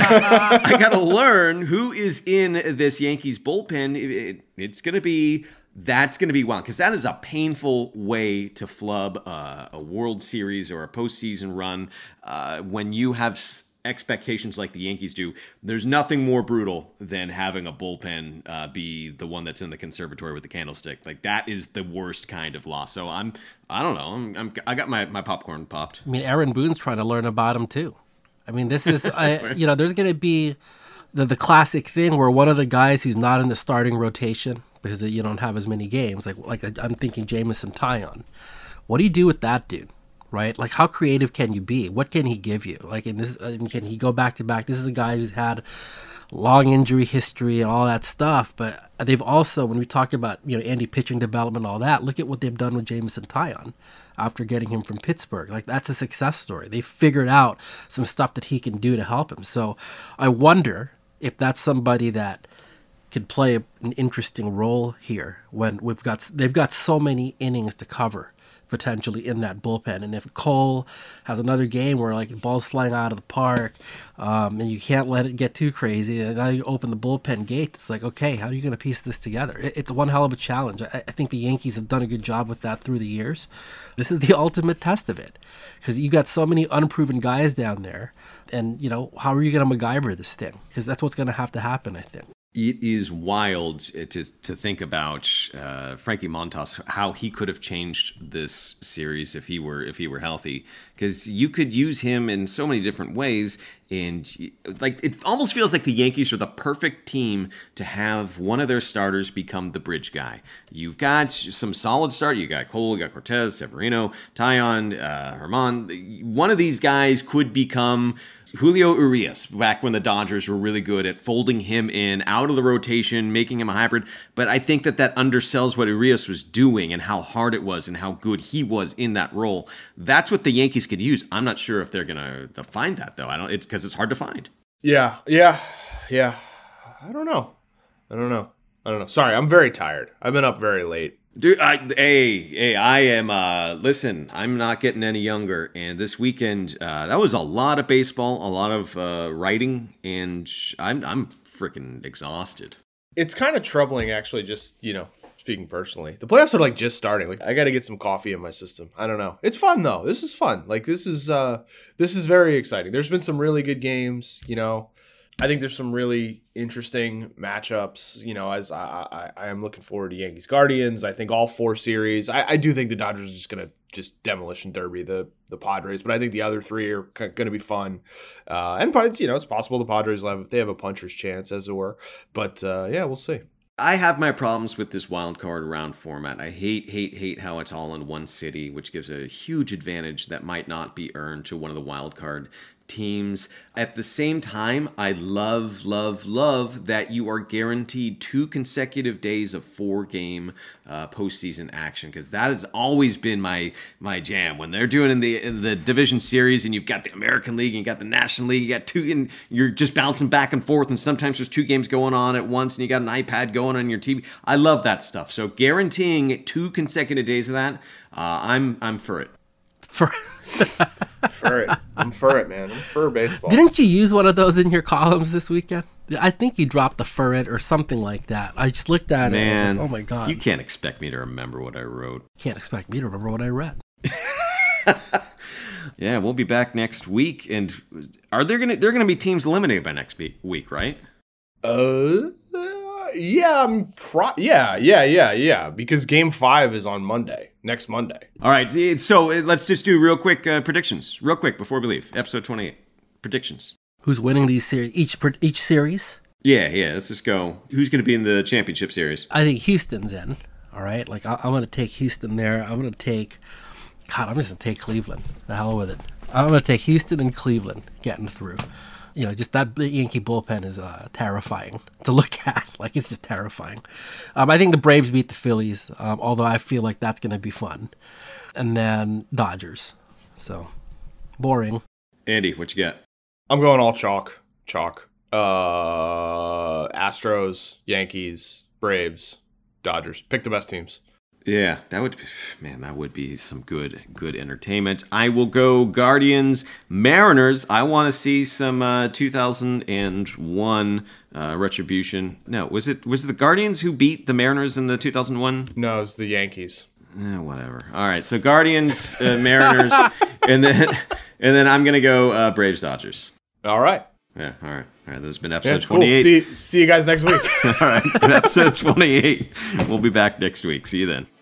[SPEAKER 9] I gotta learn who is in this Yankees bullpen. It, it, it's gonna be. That's going to be wild because that is a painful way to flub uh, a World Series or a postseason run uh, when you have s- expectations like the Yankees do. There's nothing more brutal than having a bullpen uh, be the one that's in the conservatory with the candlestick. Like that is the worst kind of loss. So I'm, I don't know. I'm, I'm I got my, my popcorn popped.
[SPEAKER 10] I mean, Aaron Boone's trying to learn about him too. I mean, this is, I, you know, there's going to be the, the classic thing where one of the guys who's not in the starting rotation because you don't have as many games. Like, like I'm thinking Jameson Taillon. What do you do with that dude? right? Like, how creative can you be? What can he give you? Like, in this, uh, can he go back to back? This is a guy who's had long injury history and all that stuff, but they've also, when we talk about, you know, Andy pitching development, all that, look at what they've done with Jameson Taillon after getting him from Pittsburgh. Like, that's a success story. They figured out some stuff that he can do to help him. So I wonder if that's somebody that could play an interesting role here when we've got, they've got so many innings to cover potentially in that bullpen. And if Cole has another game where like the ball's flying out of the park, um, and you can't let it get too crazy, and now you open the bullpen gate, it's like, okay, how are you going to piece this together? It, it's one hell of a challenge. I, I think the Yankees have done a good job with that through the years. This is the ultimate test of it, because you got so many unproven guys down there, and you know, how are you going to MacGyver this thing? Because that's what's going to have to happen, I think.
[SPEAKER 9] It is wild to to think about uh, Frankie Montas, how he could have changed this series if he were if he were healthy, because you could use him in so many different ways, and like it almost feels like the Yankees are the perfect team to have one of their starters become the bridge guy. You've got some solid start. You got Cole, you got Cortez, Severino, Taillon, uh, Herman. One of these guys could become Julio Urias back when the Dodgers were really good at folding him in out of the rotation, making him a hybrid. But I think that that undersells what Urias was doing and how hard it was and how good he was in that role. That's what the Yankees could use. I'm not sure if they're gonna find that though. I don't. It's because it's hard to find.
[SPEAKER 11] Yeah, yeah, yeah. I don't know. I don't know. I don't know. Sorry, I'm very tired. I've been up very late.
[SPEAKER 9] Dude, I, hey, hey, I am, uh, listen, I'm not getting any younger, and this weekend, uh, that was a lot of baseball, a lot of, uh, writing, and I'm, I'm freaking exhausted.
[SPEAKER 11] It's kind of troubling, actually, just, you know, speaking personally. The playoffs are, like, just starting. Like, I gotta get some coffee in my system. I don't know. It's fun, though. This is fun. Like, this is, uh, this is very exciting. There's been some really good games, you know. I think there's some really interesting matchups, you know, as I, I, I am looking forward to Yankees Guardians. I think all four series, I, I do think the Dodgers are just going to just demolition derby the, the Padres, but I think the other three are going to be fun. Uh, and, you know, it's possible the Padres have, they have a puncher's chance, as it were. But, uh, yeah, we'll see.
[SPEAKER 9] I have my problems with this wild card round format. I hate, hate, hate how it's all in one city, which gives a huge advantage that might not be earned to one of the wild card teams. At the same time, I love, love, love that you are guaranteed two consecutive days of four-game uh, postseason action, because that has always been my my jam. When they're doing in the in the division series, and you've got the American League, and you got the National League, you got two, and you're just bouncing back and forth, and sometimes there's two games going on at once, and you got an iPad going on your T V. I love that stuff. So guaranteeing two consecutive days of that, uh, I'm I'm for it.
[SPEAKER 10] For
[SPEAKER 11] for it. I'm for it, man. I'm for baseball.
[SPEAKER 10] Didn't you use one of those in your columns this weekend? I think you dropped the for it or something like that. I just looked at
[SPEAKER 9] man,
[SPEAKER 10] it. Like, oh my God.
[SPEAKER 9] You can't expect me to remember what I wrote.
[SPEAKER 10] Can't expect me to remember what I read.
[SPEAKER 9] Yeah, we'll be back next week. And are there gonna there gonna be teams eliminated by next week, right?
[SPEAKER 11] Uh Yeah, I'm pro- yeah, yeah, yeah, yeah. Because Game Five is on Monday, next Monday.
[SPEAKER 9] All right, so let's just do real quick uh, predictions, real quick before we leave. Episode twenty-eight, predictions.
[SPEAKER 10] Who's winning these series? Each each series?
[SPEAKER 9] Yeah, yeah. Let's just go. Who's going to be in the championship series?
[SPEAKER 10] I think Houston's in. All right, like I, I'm going to take Houston there. I'm going to take. God, I'm just going to take Cleveland. The hell with it. I'm going to take Houston and Cleveland getting through. You know, just that Yankee bullpen is uh, terrifying to look at. Like, it's just terrifying. Um, I think the Braves beat the Phillies, um, although I feel like that's going to be fun. And then Dodgers. So, boring.
[SPEAKER 9] Andy, what you got?
[SPEAKER 11] I'm going all chalk. Chalk. Uh, Astros, Yankees, Braves, Dodgers. Pick the best teams.
[SPEAKER 9] Yeah, that would, man, that would be some good, good entertainment. I will go Guardians, Mariners. I want to see some uh, two thousand one uh, retribution. No, was it was it the Guardians who beat the Mariners in the two thousand one?
[SPEAKER 11] No, it's the Yankees.
[SPEAKER 9] Eh, whatever. All right, so Guardians, uh, Mariners, and then and then I'm gonna go uh, Braves, Dodgers.
[SPEAKER 11] All right.
[SPEAKER 9] Yeah, all right. All right, this has been episode
[SPEAKER 11] yeah,
[SPEAKER 9] twenty-eight.
[SPEAKER 11] Cool. See, see you guys next week.
[SPEAKER 9] All right, episode twenty-eight. We'll be back next week. See you then.